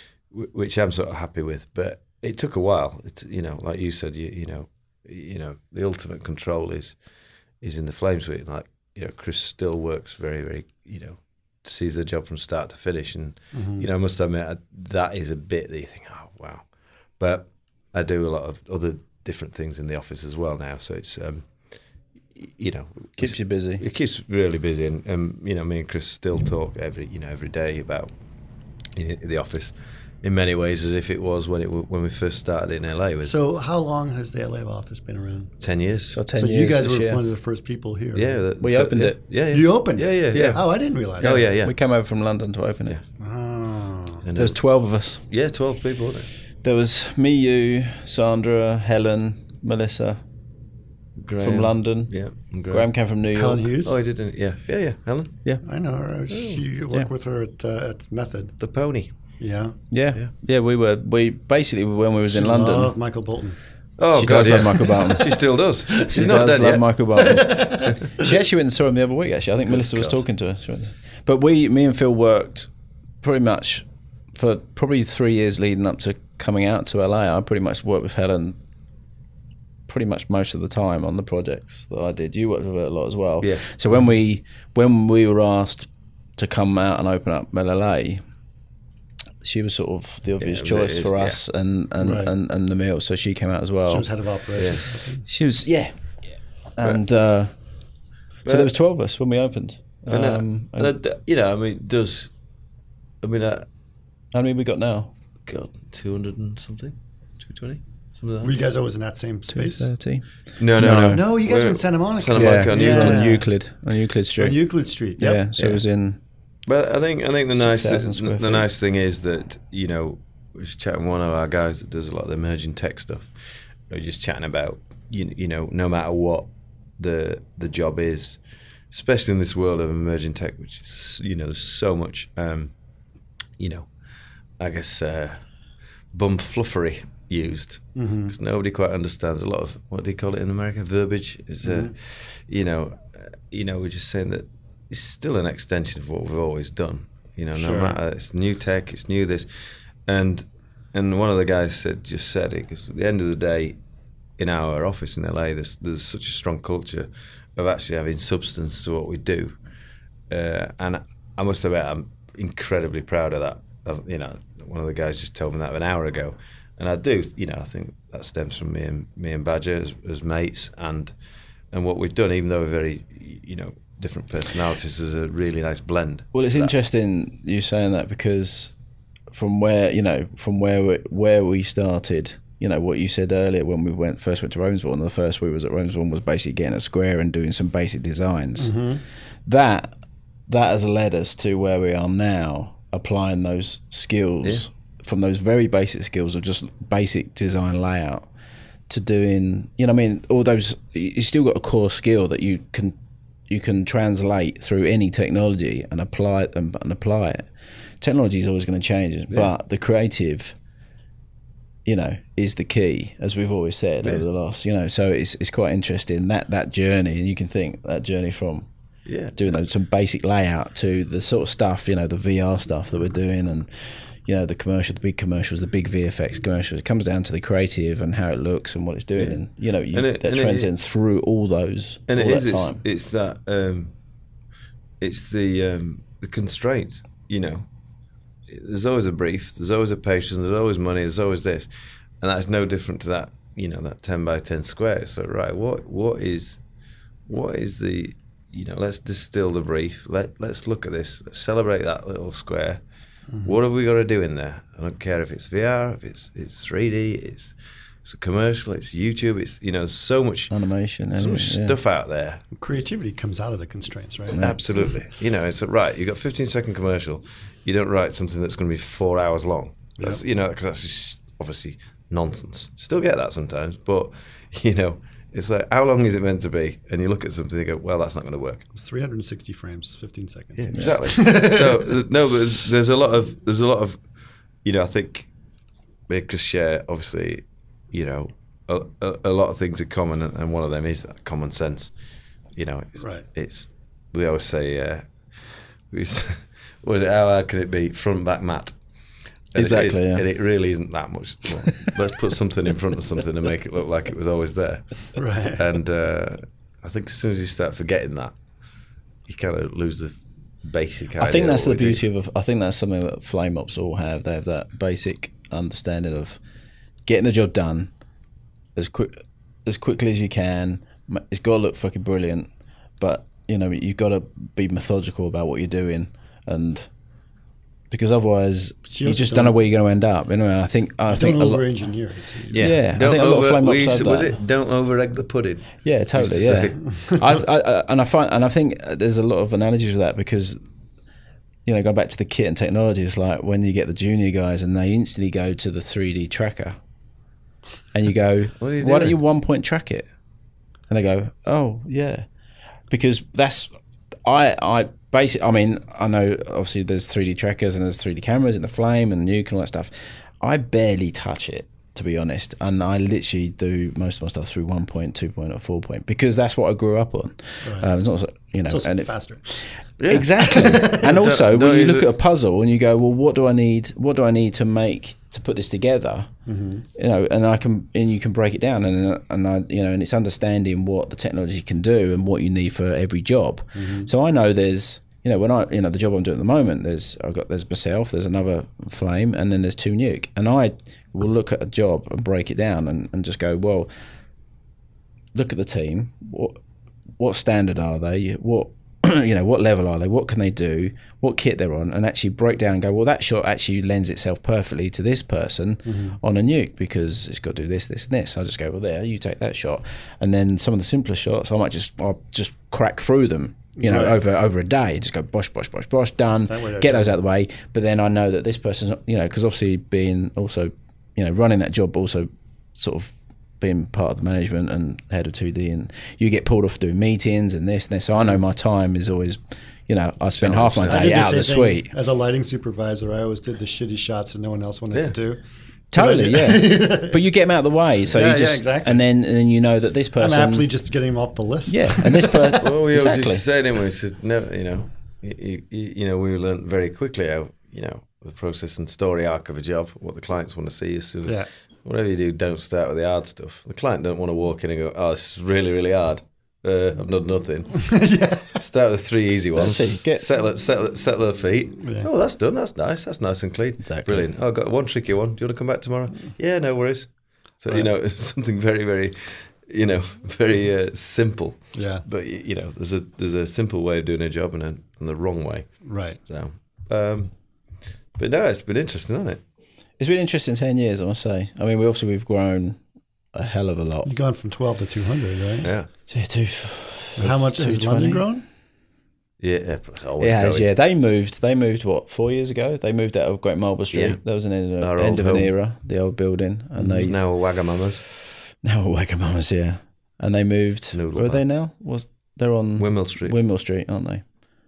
E: which I'm sort of happy with. But it took a while. It's you know, like you said, you you know. You know, the ultimate control is is in the flame suite. Like, you know, Chris still works very, very, you know, sees the job from start to finish. And, mm-hmm. you know, I must admit, I, that is a bit that you think, oh, wow. But I do a lot of other different things in the office as well now. So it's, um, you know.
D: Keeps you busy.
E: It keeps really busy. And, um, you know, me and Chris still talk every, you know, every day about you know, the office. In many ways, as if it was when it when we first started in L A. With
A: so, how long has the L A office been around?
E: Ten years.
D: So ten
A: so
D: years.
A: you guys were
D: year.
A: one of the first people here.
E: Yeah,
A: right?
E: the,
D: we
E: the,
D: opened
E: yeah,
D: it.
E: Yeah, yeah,
A: you opened
E: yeah,
A: it.
E: Yeah, yeah.
A: Oh, I didn't realize.
E: Oh,
A: that.
E: yeah, yeah.
D: We came over from London to open it.
E: Yeah.
A: Oh.
E: And
D: there was twelve of us.
E: Yeah, twelve people. Wasn't it?
D: There was me, you, Sandra, Helen, Melissa.
E: Graham.
D: From London.
E: Yeah, and
D: Graham. Graham came from New York.
A: Helen Hughes.
E: Oh, he didn't. Yeah, yeah, yeah. Helen.
D: Yeah,
A: I know her. She worked
D: Yeah.
A: with her at uh, at Method.
E: The Pony.
A: Yeah.
D: yeah, yeah, yeah. We were we basically when we was
A: She
D: in London.
A: loved Michael Bolton.
E: Oh,
D: she
E: God,
D: does
E: yeah.
D: love Michael Barton.
E: She still does. She's
D: She
E: not
D: does
E: dead
D: love
E: yet.
D: Michael Barton. She actually went and saw him the other week. Actually, I think Melissa was
E: God.
D: talking to her. But we, me and Phil, worked pretty much for probably three years leading up to coming out to L A. I pretty much worked with Helen pretty much most of the time on the projects that I did. You worked with her a lot as well.
E: Yeah.
D: So when we when we were asked to come out and open up L A, she was sort of the obvious
E: Yeah,
D: choice
E: it is,
D: for
E: yeah.
D: us and and,
A: Right.
D: and and the meal. So she came out as well.
A: She was head of operations.
D: She was, yeah. And uh, so there was twelve of us when we opened.
E: And, uh,
D: Um,
E: and
D: and
E: uh, you know, I mean, it does I mean, uh,
D: how many we got now?
E: God, two hundred and something, two twenty, something like
A: Were
E: that.
A: you guys always in that same space?
D: thirty.
E: No, no, no.
A: No, you guys
E: We're-
A: were in Santa Monica.
E: Santa
D: Yeah,
E: Monica on
D: it was
E: Euclid.
A: Yeah.
D: on Euclid, on Euclid Street.
A: On Euclid Street.
D: yeah,
A: Yep.
D: so it was in.
E: But I think I think the nice
D: six thousand square
E: the
D: feet.
E: nice thing is that you know we was chatting with one of our guys that does a lot of the emerging tech stuff. We were just chatting about you you know no matter what the the job is, especially in this world of emerging tech, which is you know there's so much um, you know I guess uh, bum fluffery used because
A: Mm-hmm.
E: nobody quite understands a lot of what do you call it in America verbiage is uh,
A: Mm-hmm.
E: you know uh, you know we're just saying that. It's still an extension of what we've always done. You know,
A: Sure.
E: no matter it's new tech, it's new this, and and one of the guys said just said it because at the end of the day, in our office in L A, there's there's such a strong culture of actually having substance to what we do, uh, and I must admit I'm incredibly proud of that. Of, you know, one of the guys just told me that an hour ago, and I do. You know, I think that stems from me and me and Badger as, as mates, and and what we've done, even though we're very, you know. Different personalities. There's a really nice blend.
D: Well, it's
E: to that.
D: interesting you saying that because from where you know from where we, where we started, you know what you said earlier when we went first went to Romesbourne. The first we was at Romesbourne was basically getting a square and doing some basic designs.
A: Mm-hmm.
D: That that has led us to where we are now, applying those skills from those very basic skills of just basic design layout to doing. You know, what I mean, all those. You still got a core skill that you can. You can translate through any technology and apply it and, and apply it. Technology is always going to change, yeah. but the creative, you know, is the key, as we've always said yeah. over the last, you know. So it's it's quite interesting that that journey, and you can think that journey from
E: Yeah.
D: doing those, some basic layout to the sort of stuff, you know, the V R stuff that we're doing, and you know, the commercial, the big commercials, the big V F X commercials. It comes down to the creative and how it looks and what it's doing,
E: Yeah.
D: and you know, you,
E: And it-
D: that
E: and it-
D: transcends through all those,
E: And
D: all
E: it is.
D: that
E: It's,
D: time.
E: it's that. Um, it's the um, the constraints. You know, there's always a brief. There's always a patient. There's always money. There's always this, and that's no different to that. You know, that ten by ten square. So right, what what is what is the you know? Let's distill the brief. Let let's look at this. Let's celebrate that little square. Mm-hmm. What have we got to do in there? I don't care if it's V R, if it's it's three D, it's it's a commercial, it's YouTube, it's you know so much
D: Animation,
E: so much
D: yeah.
E: stuff out there.
A: Creativity comes out of the constraints, right?
E: Absolutely, you know it's a, right. You got fifteen second commercial. You don't write something that's going to be four hours long. That's,
A: Yep.
E: You know because that's just obviously nonsense. Still get that sometimes, but you know it's like how long is it meant to be? And you look at something and you go, well, that's not going to work.
A: It's three hundred sixty frames, fifteen seconds.
E: Yeah, exactly. So th- no, but there's, there's a lot of there's a lot of, you know, I think we just share obviously, you know, a, a, a lot of things in common, and, and one of them is that common sense. You know, it's,
A: Right.
E: it's we always say, uh, we s- what is it, how hard can it be? Front back mat. And
D: Exactly,
E: it is,
D: yeah.
E: and it really isn't that much. Well, let's put something in front of something and make it look like it was always there.
A: Right.
E: And uh, I think as soon as you start forgetting that, you kind of lose the basic idea.
D: I think that's
E: of
D: the
E: what we do.
D: beauty of. I think that's something that flame ops all have. They have that basic understanding of getting the job done as quick as quickly as you can. It's got to look fucking brilliant, but you know you've got to be methodical about what you're doing, and because otherwise
A: you
D: you
A: also
D: just
A: don't-
D: don't know where you're going to end up. You know, and I think I think
A: Don't
D: a lot.
A: over-engineer it.
E: Yeah,
D: Yeah, I
E: don't
D: think a lot of
E: over,
D: flame
E: we
D: ops
E: used
D: have
E: to- was
D: that.
E: it don't over egg the pudding?
D: Yeah, totally.
E: to
D: Yeah,
E: say.
D: I, I, I, and I find, and I think there's a lot of analogies with that because, you know, go back to the kit and technology. It's like when you get the junior guys and they instantly go to the three D tracker, and you go,
E: What are you
D: "Why don't
E: doing?"
D: you one point track it?" And they go, "Oh, yeah," because that's I, I basically. I mean, I know obviously there's three D trackers and there's three D cameras in the Flame and Nuke and all that stuff. I barely touch it, to be honest, and I literally do most of my stuff through one point, two point, or four point because that's what I grew up on.
A: Right.
D: Um, it's not, so- you know,
A: It's also
D: and it,
A: faster.
E: Yeah.
D: exactly. And also,
E: Don't- don't
D: when you
E: use
D: look
E: it-
D: at a puzzle and you go, "Well, what do I need? What do I need to make to put this together?"
A: Mm-hmm.
D: You know, and I can, and you can break it down, and and I, you know, and it's understanding what the technology can do and what you need for every job.
A: Mm-hmm.
D: So I know there's, you know, when I, you know, the job I'm doing at the moment, there's, I've got, there's myself, there's another Flame, and then there's two Nuke, and I will look at a job and break it down and, and just go, well, look at the team, what what standard are they, what you know, what level are they, what can they do, what kit they're on, and actually break down and go, well, that shot actually lends itself perfectly to this person
A: Mm-hmm.
D: on a Nuke because it's got to do this, this, and this. I just go, well, there, you take that shot, and then some of the simpler shots, I might just, I'll just crack through them. You know,
A: Right.
D: over over a day, just go bosh, bosh, bosh, bosh, done.
A: That way,
D: Get
A: okay.
D: those out of the way. But then I know that this person's, not, you know, because obviously being also, you know, running that job, also sort of being part of the management and head of two D, and you get pulled off doing meetings and this and this. So I know my time is always, you know, I spend half my
A: I
D: day
A: did
D: out of the
A: same
D: suite.
A: thing. As a lighting supervisor, I always did the shitty shots that no one else wanted
E: Yeah.
A: to do.
D: Totally, yeah. But you get them out of the way, so
A: Yeah,
D: you
A: yeah,
D: just,
A: exactly.
D: and then and then you know that this
A: I'm
D: person,
A: aptly just getting them off the list.
D: yeah, and this person,
E: Well, we always
D: exactly.
E: used to say to him, we said, no, you know, you, you, you know, we learned very quickly how, you know, the process and story arc of a job, what the clients want to see as soon as,
A: Yeah.
E: whatever you do, don't start with the hard stuff. The client don't want to walk in and go, oh, this is really, really hard. Uh, I've done nothing.
A: yeah.
E: Start with three easy ones.
D: That's it. Get-
E: settle, it, settle, it, settle their feet.
A: Yeah.
E: Oh, that's done. That's nice. That's nice and clean.
D: Exactly.
E: Brilliant. Oh, I've got one tricky one. Do you want to come back tomorrow? Yeah, no worries. So, you
A: Right.
E: know, it's something very, very, you know, very uh, simple.
A: Yeah.
E: But, y- you know, there's a there's a simple way of doing a job and, a, and the wrong way.
A: Right.
E: So, um, but no, it's been interesting, hasn't it?
D: It's been interesting ten years, I must say. I mean, we obviously we've grown a hell of a lot.
A: You've gone from twelve to two hundred, right?
E: Yeah.
D: Yeah, two,
A: And how much has
D: two
A: London
D: twenty.
A: grown?
E: Yeah. It's always
D: It has,
E: going.
D: yeah. They moved. They moved what four years ago. They moved out of Great Marlborough Street.
E: Yeah.
D: That was an end,
E: Our
D: end
E: old
D: of an
E: home.
D: era. The old building, and
E: There's
D: they
E: now a Wagamama's.
D: now are Wagamama's, yeah. And they moved.
E: Noodle
D: Where are
E: bar.
D: they now? Was they're on
E: Windmill Street.
D: Windmill Street, aren't they?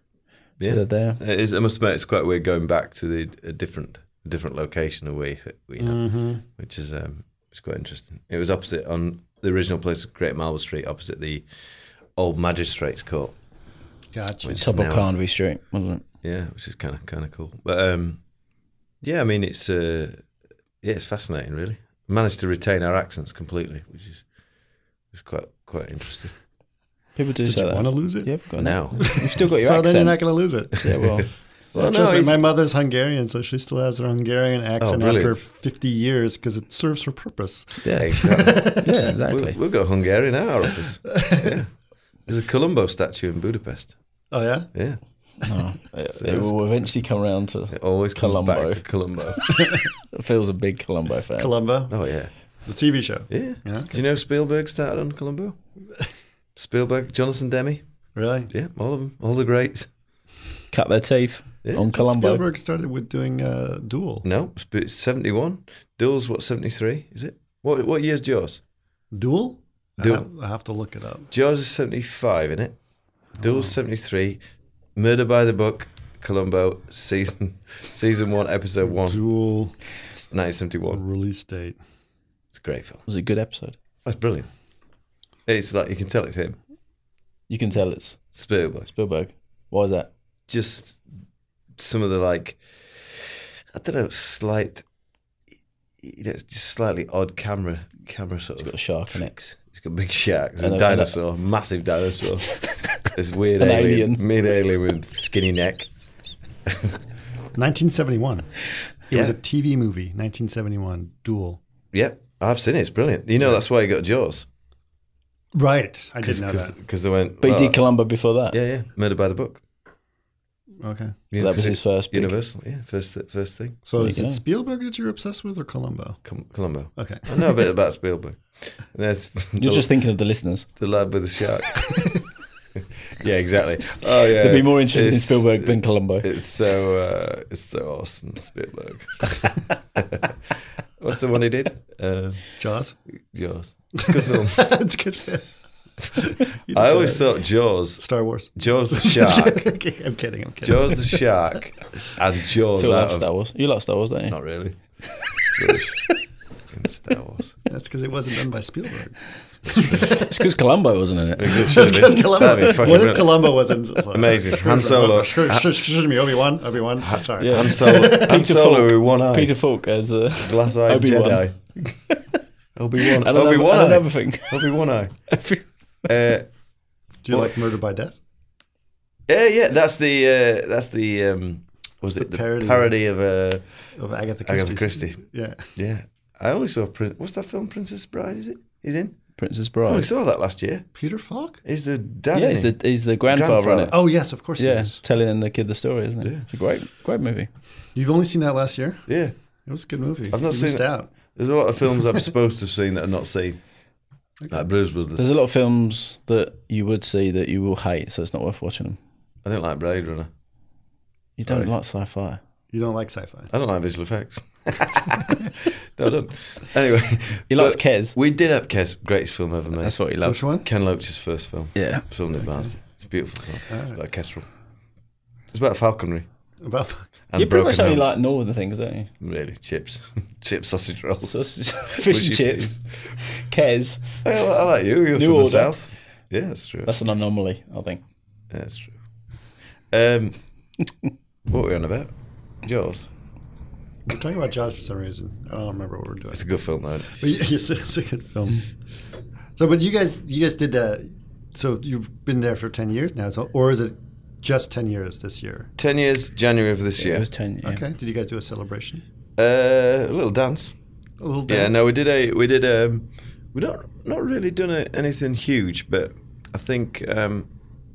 D: So
E: Yeah.
D: they're there.
E: It is, I must admit, it's quite weird going back to the a different a different location away, you know,
A: Mm-hmm.
E: which is um, it's quite interesting. It was opposite on the original place, Great Marlborough Street, opposite the old Magistrates Court.
A: Gotcha.
E: Which is
D: Top of
E: now-
D: Carnaby Street, wasn't it?
E: Yeah, which is kind of kind of cool. But um, yeah, I mean, it's uh, yeah, it's fascinating. Really, managed to retain our accents completely, which is was quite quite interesting.
D: People do
A: Did
D: say
A: you
D: that.
A: want to lose it?
D: Yeah, we've got
E: Now,
D: You've still got your
A: so then you're
D: accent.
A: not going to lose it.
D: Yeah, well,
E: well,
A: Trust me,
E: it's-
A: my mother's Hungarian, so she still has her Hungarian accent after
E: brilliant.
A: fifty years because it serves her purpose.
E: yeah, exactly.
D: yeah, exactly.
E: We've, we've got Hungarian in our office. Yeah, there's a Columbo statue in Budapest.
A: Oh, yeah?
E: Yeah,
D: Oh, it, it will eventually come around to.
E: it always comes
D: Columbo.
E: back to Columbo.
D: Phil's a big Columbo fan.
A: Columbo,
E: Oh yeah,
A: the T V show.
E: yeah.
A: Yeah,
E: Do you know Spielberg started on Columbo? Spielberg, Jonathan Demme.
A: Really?
E: Yeah, all of them, all the greats.
D: Cut their teeth
E: Yeah.
D: on Columbo.
A: Spielberg started with doing uh, Duel.
E: No, Sp- seventy-one. Duel's what, seventy-three? Is it? What what year's Jaws?
A: Duel?
E: Duel.
A: I have, I have to look it up.
E: Jaws is seventy-five, isn't it? Duel's seventy-three. Murder by the Book, Columbo, season season one, episode one,
A: Duel
E: nineteen seventy-one.
A: release date.
E: It's a great film.
D: Was it a good episode?
E: That's brilliant. It's like you can tell it's him,
D: You can tell it's
E: Spielberg.
D: Spielberg. Why is that?
E: Just some of the like, I don't know, slight, you know, it's just slightly odd camera camera sort
D: It's
E: of
D: got a shark in it.
E: tricks. It's got big sharks. There's
D: And
E: a
D: a-
E: dinosaur, massive dinosaur. This weird
D: An
E: alien,
D: alien.
E: weird alien with skinny neck.
A: nineteen seventy-one. It was
E: Yeah.
A: a T V movie, nineteen seventy-one, Duel.
E: Yeah, I've seen it. It's brilliant. You know that's why he got Jaws.
A: Right. I didn't know that.
E: Because they went.
D: But he
E: well,
D: did Columbo before that.
E: Yeah, yeah. Murder by the Book.
A: Okay.
E: Yeah,
D: That was
E: 'cause
D: his
E: it-
D: first big-
E: Universal. Yeah, first first thing.
A: So
D: There
A: is
D: you
A: it
D: go.
A: Spielberg that you're obsessed with or Columbo?
E: Com- Columbo.
A: Okay.
E: I know a bit about Spielberg. And there's
D: You're
E: the,
D: just thinking of the listeners.
E: the lad with the shark. Yeah, exactly. Oh yeah.
D: They'd be more interested in
E: It's-
D: Spielberg than Columbo.
E: It's so uh, it's so awesome, Spielberg. What's the one he did? Uh,
A: Jaws?
E: Jaws. It's a good film.
A: It's good. You
E: I
A: know,
E: always thought Jaws,
A: Star Wars.
E: Jaws the shark,
A: Okay, I'm kidding. I'm kidding.
E: Jaws the shark, and Jaws
D: Phil
E: out
D: loves
E: of
D: Star Wars. You like Star Wars, don't you?
E: not really. Rubbish. Fucking Star Wars.
A: That's because it wasn't done by Spielberg.
D: It's because Columbo wasn't in it.
E: It should
A: That's
E: have
A: because
E: been.
A: Columbo.
E: That'd be fucking
A: What if
E: brilliant.
A: Columbo wasn't
E: Amazing. Han Solo.
A: Excuse excuse me, Obi Wan. Obi Wan. Sorry.
D: Yeah.
E: Han Solo, Han
D: Peter
E: Solo
D: Falk.
E: with one eye,
D: Peter Falk as uh,
E: glass-eyed
D: Obi-Wan.
E: Jedi. Obi Wan.
D: and
E: Obi
D: another,
E: Wan
D: and
E: eye.
D: another thing.
E: Obi Wan eye. Uh,
A: Do you
E: What?
A: like Murder by Death?
E: yeah, yeah. That's the uh, that's the um, was it
A: The
E: the
A: parody.
E: parody, of uh,
A: Of Agatha Christie.
E: Agatha Christie?
A: Yeah.
E: Yeah. I only saw Prin- what's that film? Princess Bride. Is it? He's in.
D: Princess
E: I only
D: Bride.
E: saw that last year.
A: Peter Falk?
E: He's the dad.
D: Yeah, he's
E: isn't
D: the he's the grandfather, in it.
A: Oh yes, of course. he
D: Yeah,
A: is.
D: it's telling the kid the story, isn't it?
E: Yeah.
D: It's a great great movie.
A: You've only seen that last year.
E: he? Yeah.
A: It was a good movie.
E: I've not
A: you
E: seen
A: missed
E: it.
A: out.
E: There's a lot of films I'm supposed to have seen that I've not seen. Like Blues Brothers.
D: There's a lot of films that you would see that you will hate, so it's not worth watching them.
E: I don't like Blade Runner.
D: You don't
E: Sorry.
D: like sci-fi.
A: You don't like sci-fi.
E: I don't like visual effects. No, I don't. Anyway,
D: He likes
E: but
D: Kes.
E: We did have Kes, greatest film ever made.
D: That's what he loves.
A: Which one?
E: Ken Loach's first film.
D: Yeah.
E: Filmed in Marsden. It's a beautiful film.
A: Alright.
E: It's about a kestrel. It's about falconry
A: About
E: and
D: You pretty
E: broken
D: much only
E: homes.
D: like northern things, don't you?
E: Really, chips, chip sausage rolls.
D: Sausage- Fish and
E: Would you
D: chips. Kes.
E: I, I like you. You're
D: New
E: from
D: order.
E: the south. Yeah, that's true.
D: That's an anomaly, I think.
E: Yeah, that's true. Um, what were we on about? Jaws.
A: We're talking about Jaws for some reason. I don't remember what we're doing.
E: It's a good film, though.
A: But yes, it's a good film. So, but you guys, you guys did that. So you've been there for ten years now, so, or is it just ten years this year?
E: Ten years, January of this
D: It
E: year.
D: was ten. Yeah.
A: Okay. Did you guys do a celebration?
E: Uh, a little dance.
A: A little
E: Yeah,
A: dance?
E: no, we did a we did um we don't not really done a, anything huge, but I think um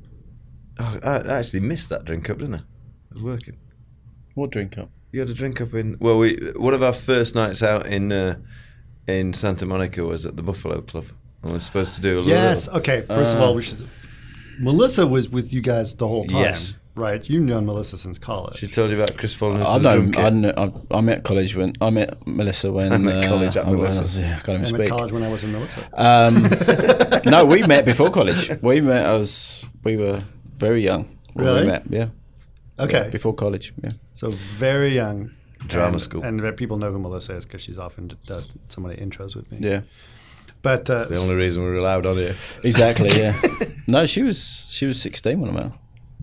E: oh, I, I actually missed that drink up, didn't I? I was working.
D: What drink up?
E: You had a drink up in well, we one of our first nights out in uh, in Santa Monica was at the Buffalo Club, and we were supposed to do a
A: Yes.
E: little.
A: Okay. First of all, we should. Melissa was with you guys the whole time.
E: Yes.
A: Right. You've known Melissa since college.
E: She told you about Chris falling into
D: I
E: the
D: know.
E: drum kit.
D: I, know I, I met college when I met Melissa when
E: I met
D: uh,
E: college at
D: I was-
E: Melissa's.
D: yeah, I can't even
A: I
D: speak.
A: went to college when I was in Melissa.
D: Um, no, we met before college. We met. I was. We were very young when
A: Really?
D: we met. Yeah.
A: Okay.
D: Yeah, before college. Yeah.
A: So very young.
E: Drama
A: and,
E: school.
A: And people know who Melissa is because she's often d- does so many intros with me.
D: Yeah.
A: But uh,
E: The only reason we were allowed on here.
D: Exactly. Yeah. No, she was. She was sixteen when I met her.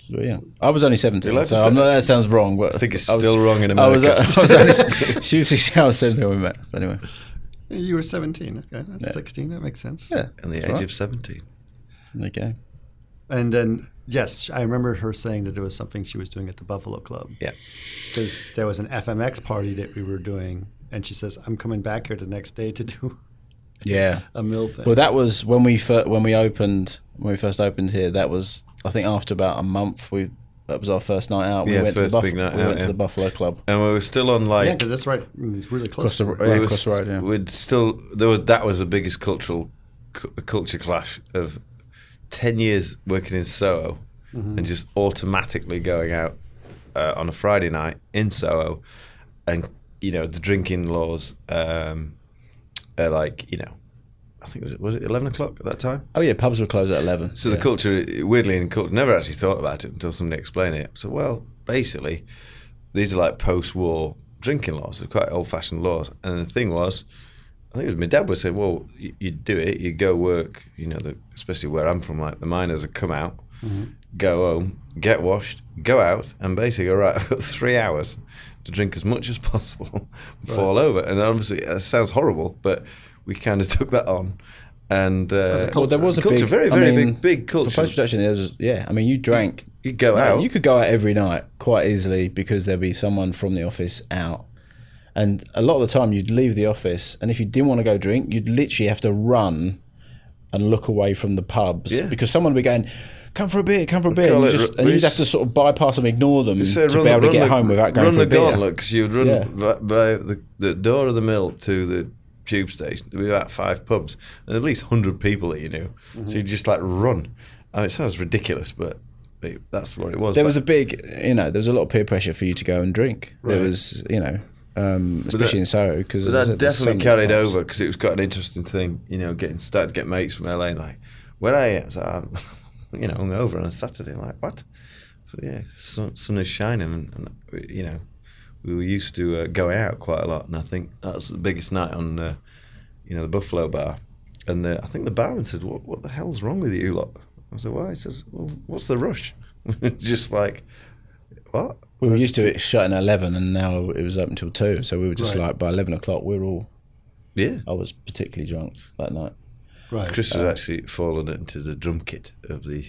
D: Yeah, I was only seventeen,
E: You're allowed
D: so
E: to
D: I'm
E: say-
D: not, that sounds wrong. But
E: I think it's
D: I was-
E: still wrong in
D: I was,
E: America.
D: I was only, she was sixteen, I was seventeen when we met. But anyway,
A: You were seventeen. Okay, that's
D: Yeah.
A: sixteen. That makes sense.
D: yeah,
E: in the age
D: right.
E: of seventeen.
D: There you go.
A: And then, yes, I remember her saying that there was something she was doing at the Buffalo Club.
E: Yeah.
A: Because there was an F M X party that we were doing, and she says, "I'm coming back here the next day to do
D: Yeah.
A: a mill thing."
D: Well, that was when we fir- when we opened when we first opened here. That was I think after about a month. We that was our first night out. We
E: Yeah,
D: went to the
E: first
D: Buff-
E: big night
D: we
E: out,
D: went to
E: yeah.
D: the Buffalo Club.
E: And we were still on like
A: yeah, because that's right. I mean, it's really close.
D: Across the,
A: to
D: yeah,
E: we were
D: across the road, yeah.
E: We'd still there was that was the biggest cultural cu- culture clash of ten years working in Soho
A: Mm-hmm.
E: and just automatically going out uh, on a Friday night in Soho, and you know the drinking laws um, are like you know I think it was was it eleven o'clock at that time.
D: Oh yeah, pubs were closed at eleven.
E: So
D: yeah.
E: the culture, weirdly, in culture, never actually thought about it until somebody explained it. So, well, basically, these are like post-war drinking laws. They're quite old-fashioned laws. And the thing was, I think it was my dad would say, well, you, you do it, you go work, you know, the, especially where I'm from, like the miners would come out,
A: Mm-hmm.
E: go home, get washed, go out, and basically, all right, I've got three hours to drink as much as possible and fall over. And obviously, that sounds horrible, but we kind of took that on. And uh,
A: As a
D: Well, there was a
E: culture,
D: big,
E: very,
D: I
E: very
D: mean,
E: big, big culture.
D: For post production, was yeah. I mean, you drank.
E: You go
D: No,
E: out.
D: You could go out every night quite easily because there'd be someone from the office out. And a lot of the time you'd leave the office, and if you didn't want to go drink, you'd literally have to run and look away from the pubs
E: Yeah.
D: because someone would be going, come for a beer, come for a beer.
E: call
D: And, you
E: it
D: just,
E: ru-
D: and you'd
E: we
D: have to sort of bypass them, ignore them
E: You
D: to
E: say
D: be
E: run
D: able
E: the-
D: to get
E: run the-
D: home without going
E: run
D: for
E: the
D: a beer.
E: gauntlet because you'd run
D: Yeah.
E: by, by the, the door of the mill to the tube station. There'd be about five pubs and at least one hundred people that you knew.
D: Mm-hmm.
E: So you just like run. I mean, it sounds ridiculous, but it, that's what it was.
D: There
E: But-
D: was a big, you know, there was a lot of peer pressure for you to go and drink. There
A: Right.
D: was, you know, um, especially
E: that-
D: in Soho because
E: But that definitely carried over because it was quite an interesting thing, you know, getting started to get mates from L A like, where are you? I was like, I'm, you know, hungover on a Saturday. I'm like, what? So yeah, sun, sun is shining, and, and you know, we were used to uh, going out quite a lot, and I think that was the biggest night on, uh, you know, the Buffalo Bar, and uh, I think the barman said, "What, what the hell's wrong with you lot?" I said, "Why?" He says, "Well, what's the rush?" Just like, what?
D: We were used to it shutting at eleven, and now it was open till two. So we were just
A: Right.
D: like by eleven o'clock, we were all.
E: Yeah.
D: I was particularly drunk that night.
A: Right.
E: Chris has actually fallen into the drum kit of the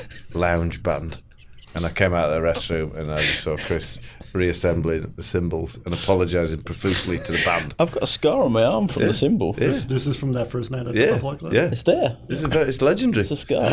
E: lounge band. And I came out of the restroom and I just saw Chris reassembling the cymbals and apologising profusely to the band.
D: I've got a scar on my arm from
E: Yeah.
D: the cymbal.
E: Yeah.
A: This, this is from that first night at the
E: Yeah,
A: Buffalo Club?
E: yeah.
D: It's there.
E: It's, a, it's legendary.
D: It's a scar.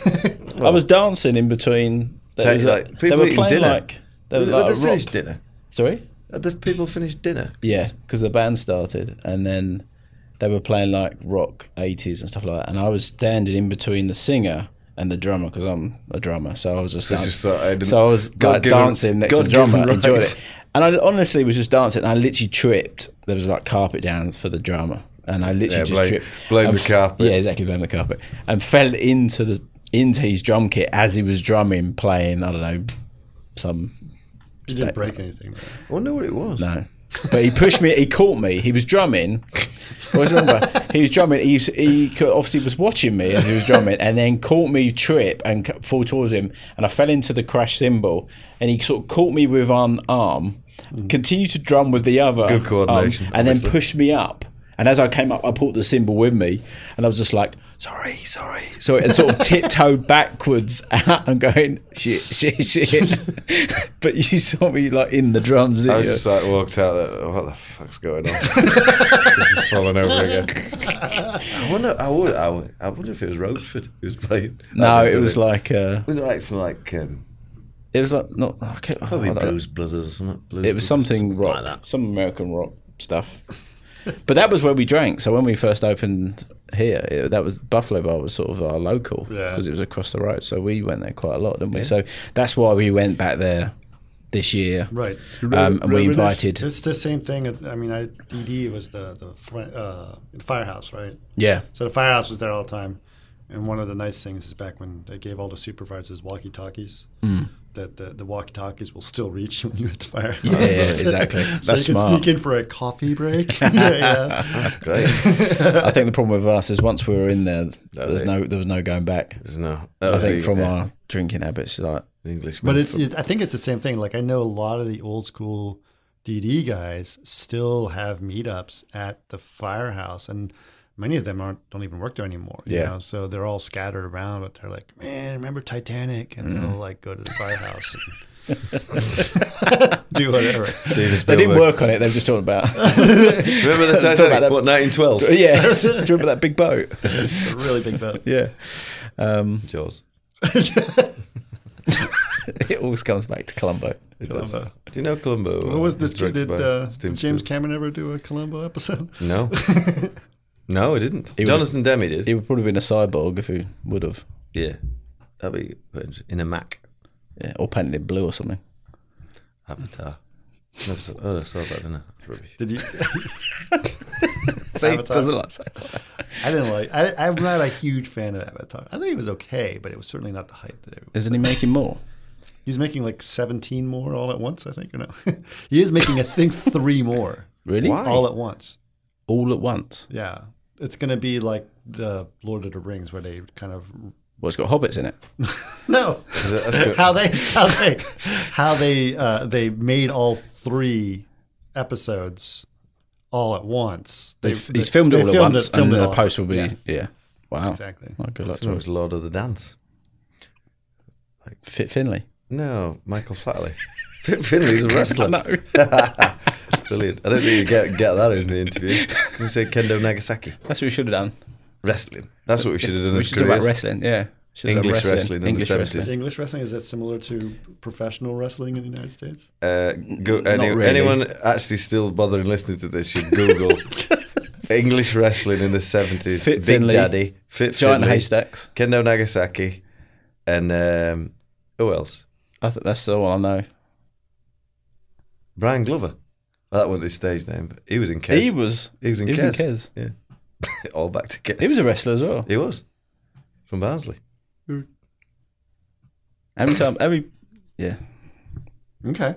D: I was dancing in between. There
E: Take,
D: was a-
E: like,
D: they
E: people
D: were
E: eating
D: playing
E: dinner.
D: like. There was
E: Had
D: like
E: they
D: a
E: finished
D: rock.
E: dinner?
D: Sorry.
E: Had the people finished dinner?
D: Yeah, because the band started, and then they were playing like rock eighties and stuff like that. And I was standing in between the singer and the drummer because I'm a drummer, so I was just,
E: So
D: dancing.
E: just thought I didn't-
D: so I was like,
E: God-given-
D: dancing next to the
E: God-given
D: drummer, enjoyed
E: right.
D: it. And I honestly was just dancing, and I literally tripped. There was like carpet down for the drummer, and I literally
E: Yeah,
D: just
E: blame-
D: tripped.
E: blame
D: And
E: the
D: f-
E: carpet.
D: Yeah, exactly, blame the carpet, and fell into the into his drum kit as he was drumming, playing. I don't know, some.
A: You didn't
D: state-
A: break anything. Though.
E: I wonder what it was.
D: No. But he pushed me, he caught me, he was drumming. I always remember, he was drumming, he, he could- obviously was watching me as he was drumming, and then caught me trip and c- fall towards him, and I fell into the crash cymbal, and he sort of caught me with one arm, continued to drum with the other
E: Good coordination,
D: arm, and then
E: obviously.
D: pushed me up. And as I came up, I pulled the cymbal with me, and I was just like, sorry, sorry. So and sort of tiptoed backwards out and going, shit, shit, shit. But you saw me like in the drums,
E: I
D: didn't
E: was
D: you?
E: just like walked out there, what the fuck's going on? This is falling over again. I wonder I would I, would, I wonder if it was Roachford who was playing.
D: No,
E: That'd be
D: it was
E: brilliant.
D: like uh,
E: Was it like some like um,
D: it was like not I can't, I
E: probably
D: don't know.
E: Blues Brothers or something? Blues
D: It was
E: Brothers,
D: something rock,
E: like that.
D: some American rock stuff. But that was where we drank. So when we first opened here, it, that was Buffalo Bar was sort of our local
A: Yeah.
D: because it was across the road. So we went there quite a lot, didn't we?
E: Yeah.
D: So that's why we went back there this year.
A: Right.
D: Um, and we invited.
A: It's the same thing. at- I mean, I, D D was the the fr- uh, firehouse, right?
D: Yeah,
A: So the firehouse was there all the time. And one of the nice things is back when they gave all the supervisors walkie-talkies.
D: Mm.
A: that the, the walkie-talkies will still reach when you're at the firehouse.
D: Yeah, yeah, exactly.
A: so
D: That's
A: you can
D: smart.
A: sneak in for a coffee break. yeah, yeah.
E: That's great.
D: I think the problem with us is once we were in there, there
E: was
D: was
E: it.
D: no there was no going back.
E: There's no. That
D: I
E: was
D: think
E: the,
D: from
E: yeah,
D: our drinking habits, like
E: the English.
A: But it's, it, I think it's the same thing. Like I know a lot of the old school D D guys still have meetups at the firehouse, and many of them aren't don't even work there anymore. You
D: Yeah.
A: know? So they're all scattered around, but they're like, man, remember Titanic? And they'll like go to the firehouse and do whatever.
E: Steven
D: they
E: Spielberg.
D: didn't work on it. They were just talking about
E: Remember the
D: Talk about
E: Titanic?
D: that-
E: What, nineteen twelve?
D: yeah. Do you remember that big boat?
A: It's a really big boat.
D: Yeah. Um,
E: Jaws.
D: it always comes back to Columbo.
E: It does.
A: Columbo.
E: Do you know Columbo?
A: What was this?
E: directed
A: Did
E: by
A: uh,
E: Steven
A: James
E: Spielberg?
A: Cameron ever do a Columbo episode?
E: No. No, he didn't.
D: He would-
E: Jonathan Demme did.
D: He would probably been a cyborg if he would have.
E: yeah. That'd be in a Mac.
D: Yeah, or painted it blue or something.
E: Avatar. Never saw, oh, I saw that, didn't I? It's rubbish.
A: Did you?
D: See,
A: Avatar?
D: doesn't like so.
A: I didn't like. I, I'm not a huge fan of Avatar. I think it was okay, but it was certainly not the hype that everyone.
D: Isn't he making more?
A: He's making like seventeen more all at once, I think, or no? He is making, I think, three more
D: Really?
E: Why?
A: all at once.
D: All at once?
A: Yeah. It's going to be like the Lord of the Rings where they kind of.
D: Well, it's got hobbits in it.
A: No.
E: Is that- that's good.
A: how they how they how they uh, they made all three episodes all at once. They,
D: They've, he's filmed
A: they
D: it all at
A: filmed
D: once,
A: it- filmed
D: and
A: it
D: then
A: all
D: the
A: at
D: post will be
A: once.
D: yeah.
A: Yeah,
D: Wow.
A: exactly.
D: Oh, good luck
E: So
D: to
E: it was
D: him.
E: Lord of the Dance.
D: Fit Finley.
E: No, Michael Flatley. Fit Finley's a wrestler.
D: No.
E: Brilliant. I don't think you get get that in the interview. We say Kendo Nagasaki.
D: That's what we should have done.
E: Wrestling. That's what we should have done
D: We
E: as
D: should talk about
E: careers.
D: wrestling. Yeah. Should have done
E: English wrestling in the
D: English
E: seventies.
A: Is English wrestling, is that similar to professional wrestling in the United States?
E: Uh, go, any,
D: really.
E: Anyone actually still bothering listening to this should Google English wrestling in the seventies.
D: Fit
E: Big
D: Finley,
E: Daddy, Fit
D: Giant
E: Finley,
D: haystacks.
E: Kendo Nagasaki, and um, who else?
D: I think that's all I know.
E: Brian Glover. Well, that wasn't his stage name, but he was in Kes.
D: He was.
E: He was in
D: he
E: Kes.
D: was in Kes.
E: Yeah. All back to Kes.
D: He was a wrestler as well.
E: He was. From Barnsley.
D: Every time, every yeah.
A: Okay.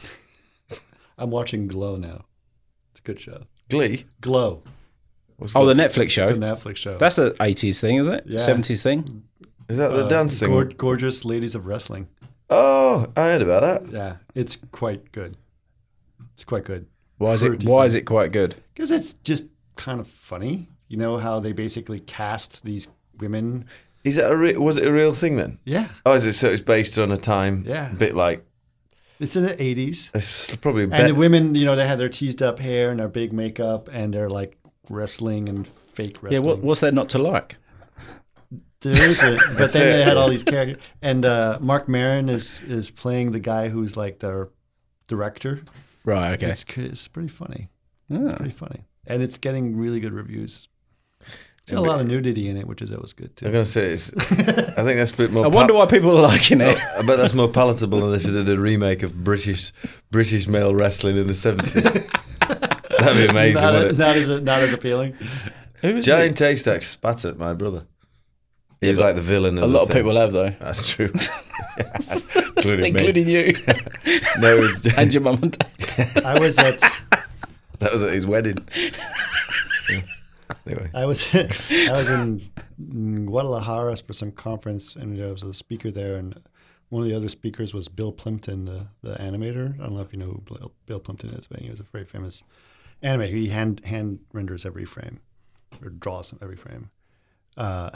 A: I'm watching Glow now. It's a good show.
E: Glee.
A: Glow,
E: What's
D: Oh,
E: that?
D: the Netflix show.
A: the Netflix show.
D: That's an eighties thing, is it?
A: Yeah.
D: seventies thing.
E: Is that the
A: Uh,
E: dance thing?
A: Gor- Gorgeous Ladies of Wrestling.
E: Oh, I heard about that.
A: Yeah, it's quite good. It's quite good.
D: Why is it?
A: Pretty
D: Why
A: funny.
D: is it quite good?
A: Because it's just kind of funny. You know how they basically cast these women.
E: Is that a re- was it a real thing then?
A: Yeah,
E: Oh, is it? So it's based on a time.
A: Yeah.
E: A bit like
A: it's in the eighties.
E: it's probably.
A: And
E: Bet-
A: the women, you know, they had their teased up hair and their big makeup, and they're like wrestling and fake
D: Yeah.
A: wrestling.
D: What, what's there not to like?
A: There isn't. But
E: That's
A: then
E: it.
A: they had all these characters, and uh, Mark Maron is is playing the guy who's like their director.
D: Right. Okay.
A: It's it's pretty funny.
D: Ah.
A: Pretty funny, and it's getting really good reviews. It's got a lot of nudity in it, which is always good
E: I'm
A: too.
E: gonna say it's. I think that's a bit more.
D: I wonder why people are liking it.
E: I bet that's more palatable than if you did a remake of British British male wrestling in the seventies. That'd be amazing,
A: not,
E: wouldn't it?
A: not as not as appealing.
D: Who is
E: Giant Haystack spat at my brother. He
D: Yeah,
E: was
D: but
E: like the villain.
D: it?
E: Of
D: A
E: the
D: lot of
E: thing.
D: people have though,
E: That's true. Including me.
D: including you
E: No, it was,
D: and your mum and dad.
A: I was at
E: that was at his wedding. Yeah. Anyway,
A: I was I was in Guadalajara for some conference, and there was a speaker there, and one of the other speakers was Bill Plimpton, the, the animator. I don't know if you know who Bill, Bill Plimpton is, but he was a very famous animator. He hand hand renders every frame, or draws every frame. Uh,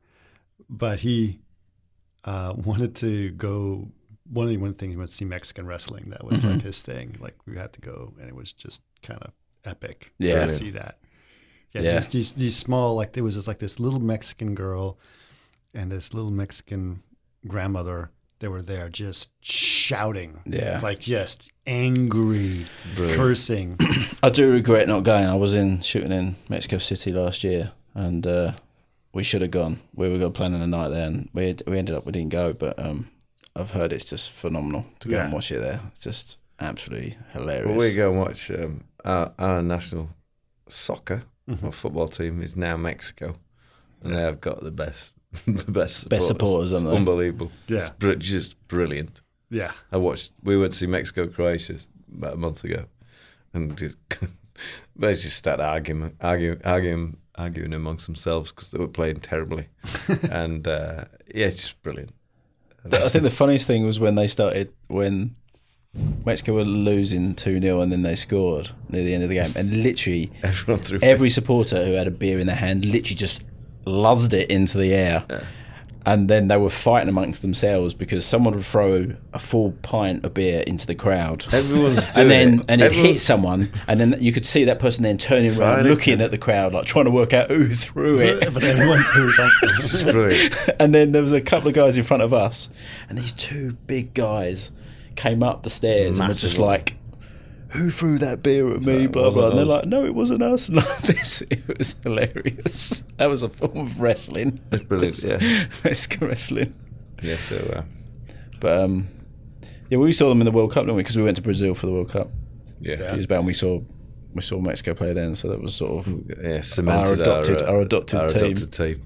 A: but he uh, wanted to go. One of the one thing he wanted to see Mexican wrestling. That was like his thing. Like we had to go, and it was just kind of epic
D: Yeah.
A: to see that. Yeah,
D: Yeah.
A: just these these small, like there was just like this little Mexican girl and this little Mexican grandmother. They were there just shouting,
D: Yeah.
A: like just angry,
E: Brilliant.
A: cursing.
D: I do regret not going. I was in shooting in Mexico City last year, and uh, we should have gone. We were going planning a night there, and we we ended up we didn't go. But um, I've heard it's just phenomenal to go
A: Yeah.
D: and watch it there. It's just absolutely hilarious.
E: well, we go and watch um, our, our national soccer
A: Mm-hmm.
E: or football team is now Mexico, and they have got the best, the best, supporters.
D: Best supporters, haven't
E: It's
D: they?
E: unbelievable.
A: Yeah.
E: It's br- just brilliant.
A: Yeah.
E: I watched. We went to see Mexico, Croatia about a month ago, and just, they just started arguing, arguing, arguing, arguing amongst themselves because they were playing terribly, and uh, yeah, it's just brilliant.
D: I think the funniest thing was when they started when Mexico were losing two nil and then they scored near the end of the game, and literally
E: Everyone threw
D: every supporter who had a beer in their hand literally just luzzed it into the air.
E: Yeah.
D: And then they were fighting amongst themselves because someone would throw a full pint of beer into the crowd.
E: Everyone's doing
D: and then
E: it.
D: and it
E: Everyone's-
D: hit someone, and then you could see that person then turning around,
E: Fighting.
D: looking at the crowd, like trying to work out who threw it.
A: But everyone threw something.
E: It's brilliant.
D: And then there was a couple of guys in front of us, and these two big guys came up the stairs and were just
E: Massive one.
D: like, "Who threw that beer at me?"
E: That
D: Blah blah.
E: wasn't
D: And they're
E: us.
D: like, "No, it wasn't us." And like this, it was hilarious. That was a form of wrestling.
E: It's brilliant. Yeah.
D: Mexican wrestling.
E: Yeah. So uh,
D: But um, yeah, we saw them in the World Cup, didn't we? Because we went to Brazil for the World Cup
E: yeah.
D: a few
E: Yeah.
D: years back, and we saw we saw Mexico play then. So that was sort of
E: Yeah, cemented
D: Our adopted-
E: our,
D: our adopted
E: our
D: team.
E: adopted team.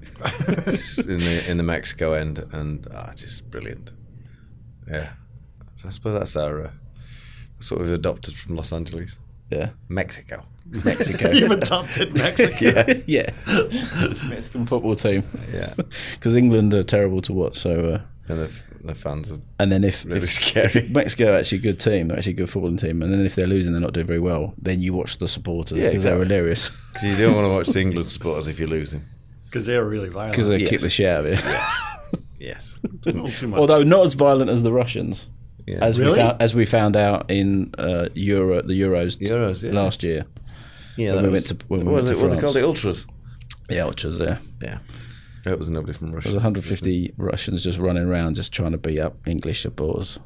E: in the in the Mexico end, and ah, just brilliant. Yeah, so I suppose that's our uh, that's what we've adopted from Los Angeles,
D: yeah,
E: Mexico.
D: Mexico.
A: You've adopted Mexico.
E: Yeah,
D: yeah, Mexican football team.
E: yeah.
D: Because England are terrible to watch. So uh,
E: And the the fans are
D: and then if,
E: really
D: if
E: scary.
D: Mexico are actually a good team, they're actually a good footballing team, and then if they're losing, they're not doing very well. Then you watch the supporters
E: Yeah,
D: because they're
E: exactly.
D: hilarious
E: Because you don't want to watch the England supporters if you're losing.
A: Because they are really violent.
D: because they
E: Yes.
D: kick the shit out of it.
E: Yes.
A: a little too much.
D: Although not as violent as the Russians,
E: Yeah.
D: as we
A: Really?
D: found as we found out in uh, Euro the Euros, t-
E: Euros, yeah.
D: last year.
E: yeah,
D: when
E: that
D: we
E: was-
D: went to- when we
E: what
D: went
E: was
D: to
E: it? What they
D: France.
E: called it? Ultras.
D: The ultras there.
E: Yeah. That was nobody from Russia.
D: There was one hundred fifty Russians just running around, just trying to beat up English supporters.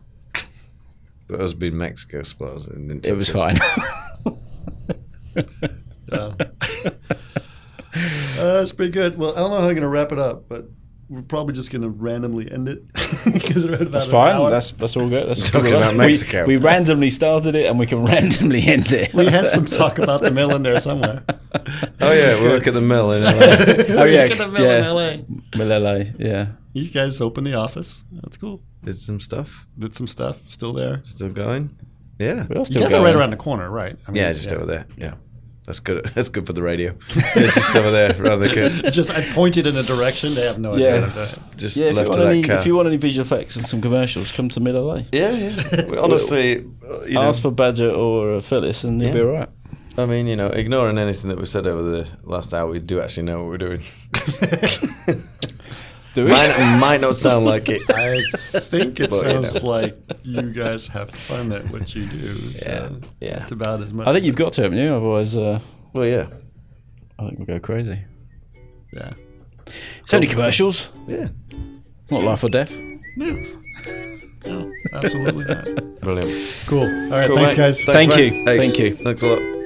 E: But us being Mexico supporters, it didn't
D: It was
E: touch us.
D: fine.
A: Yeah. Uh, that's pretty good. Well, I don't know how I'm going to wrap it up, but we're probably just going to randomly end it because we're at about
D: That's
A: an
D: fine.
A: hour.
D: That's that's all good. That's
E: Talking
D: good with us.
E: about Mexico.
D: We, we randomly started it, and we can randomly end it.
A: We had some talk about the mill in there somewhere.
E: Oh yeah, we'll look at the mill in L A.
D: Oh yeah,
A: Look at the mill
D: yeah.
A: in L A.
D: Malele, yeah.
A: You guys opened the office. That's cool.
E: Did some stuff.
A: Did some stuff. Still there.
E: Still going. Yeah.
D: We are
A: You
D: still
A: guys
D: going.
A: are right around the corner, right? I mean,
E: Yeah, just over there. Yeah. That's good. That's good for the radio. It's just over there, rather good.
A: Just I pointed in a direction. They have no idea.
D: Yeah.
A: what that-
E: Just
D: Yeah, if you,
E: left
D: want
E: of that
D: any,
E: car.
D: if you want any visual effects and some commercials, come to Mid L A.
E: yeah, yeah. Well, honestly, uh, you know,
D: Ask for Badger or uh, Phyllis, and you'll be
E: Yeah.
D: all right.
E: I mean, you know, ignoring anything that we said over the last hour, we do actually know what we're doing.
D: Do we?
E: might, might not sound like it.
A: I think it
E: But, you
A: sounds
E: know.
A: like you guys have fun at what you do. So
E: Yeah, yeah.
A: It's about as much.
D: I think you've got to, haven't you? Otherwise, uh,
E: Well, yeah,
D: I think we'll go crazy.
A: Yeah.
D: It's only commercials,
E: yeah.
D: not life or death.
A: No. No, absolutely not.
E: Brilliant.
A: Cool. All right.
E: Cool,
A: thanks,
E: mate.
A: guys.
D: Thank
E: mate.
D: you.
E: Ace.
D: Thank you.
E: Thanks a lot.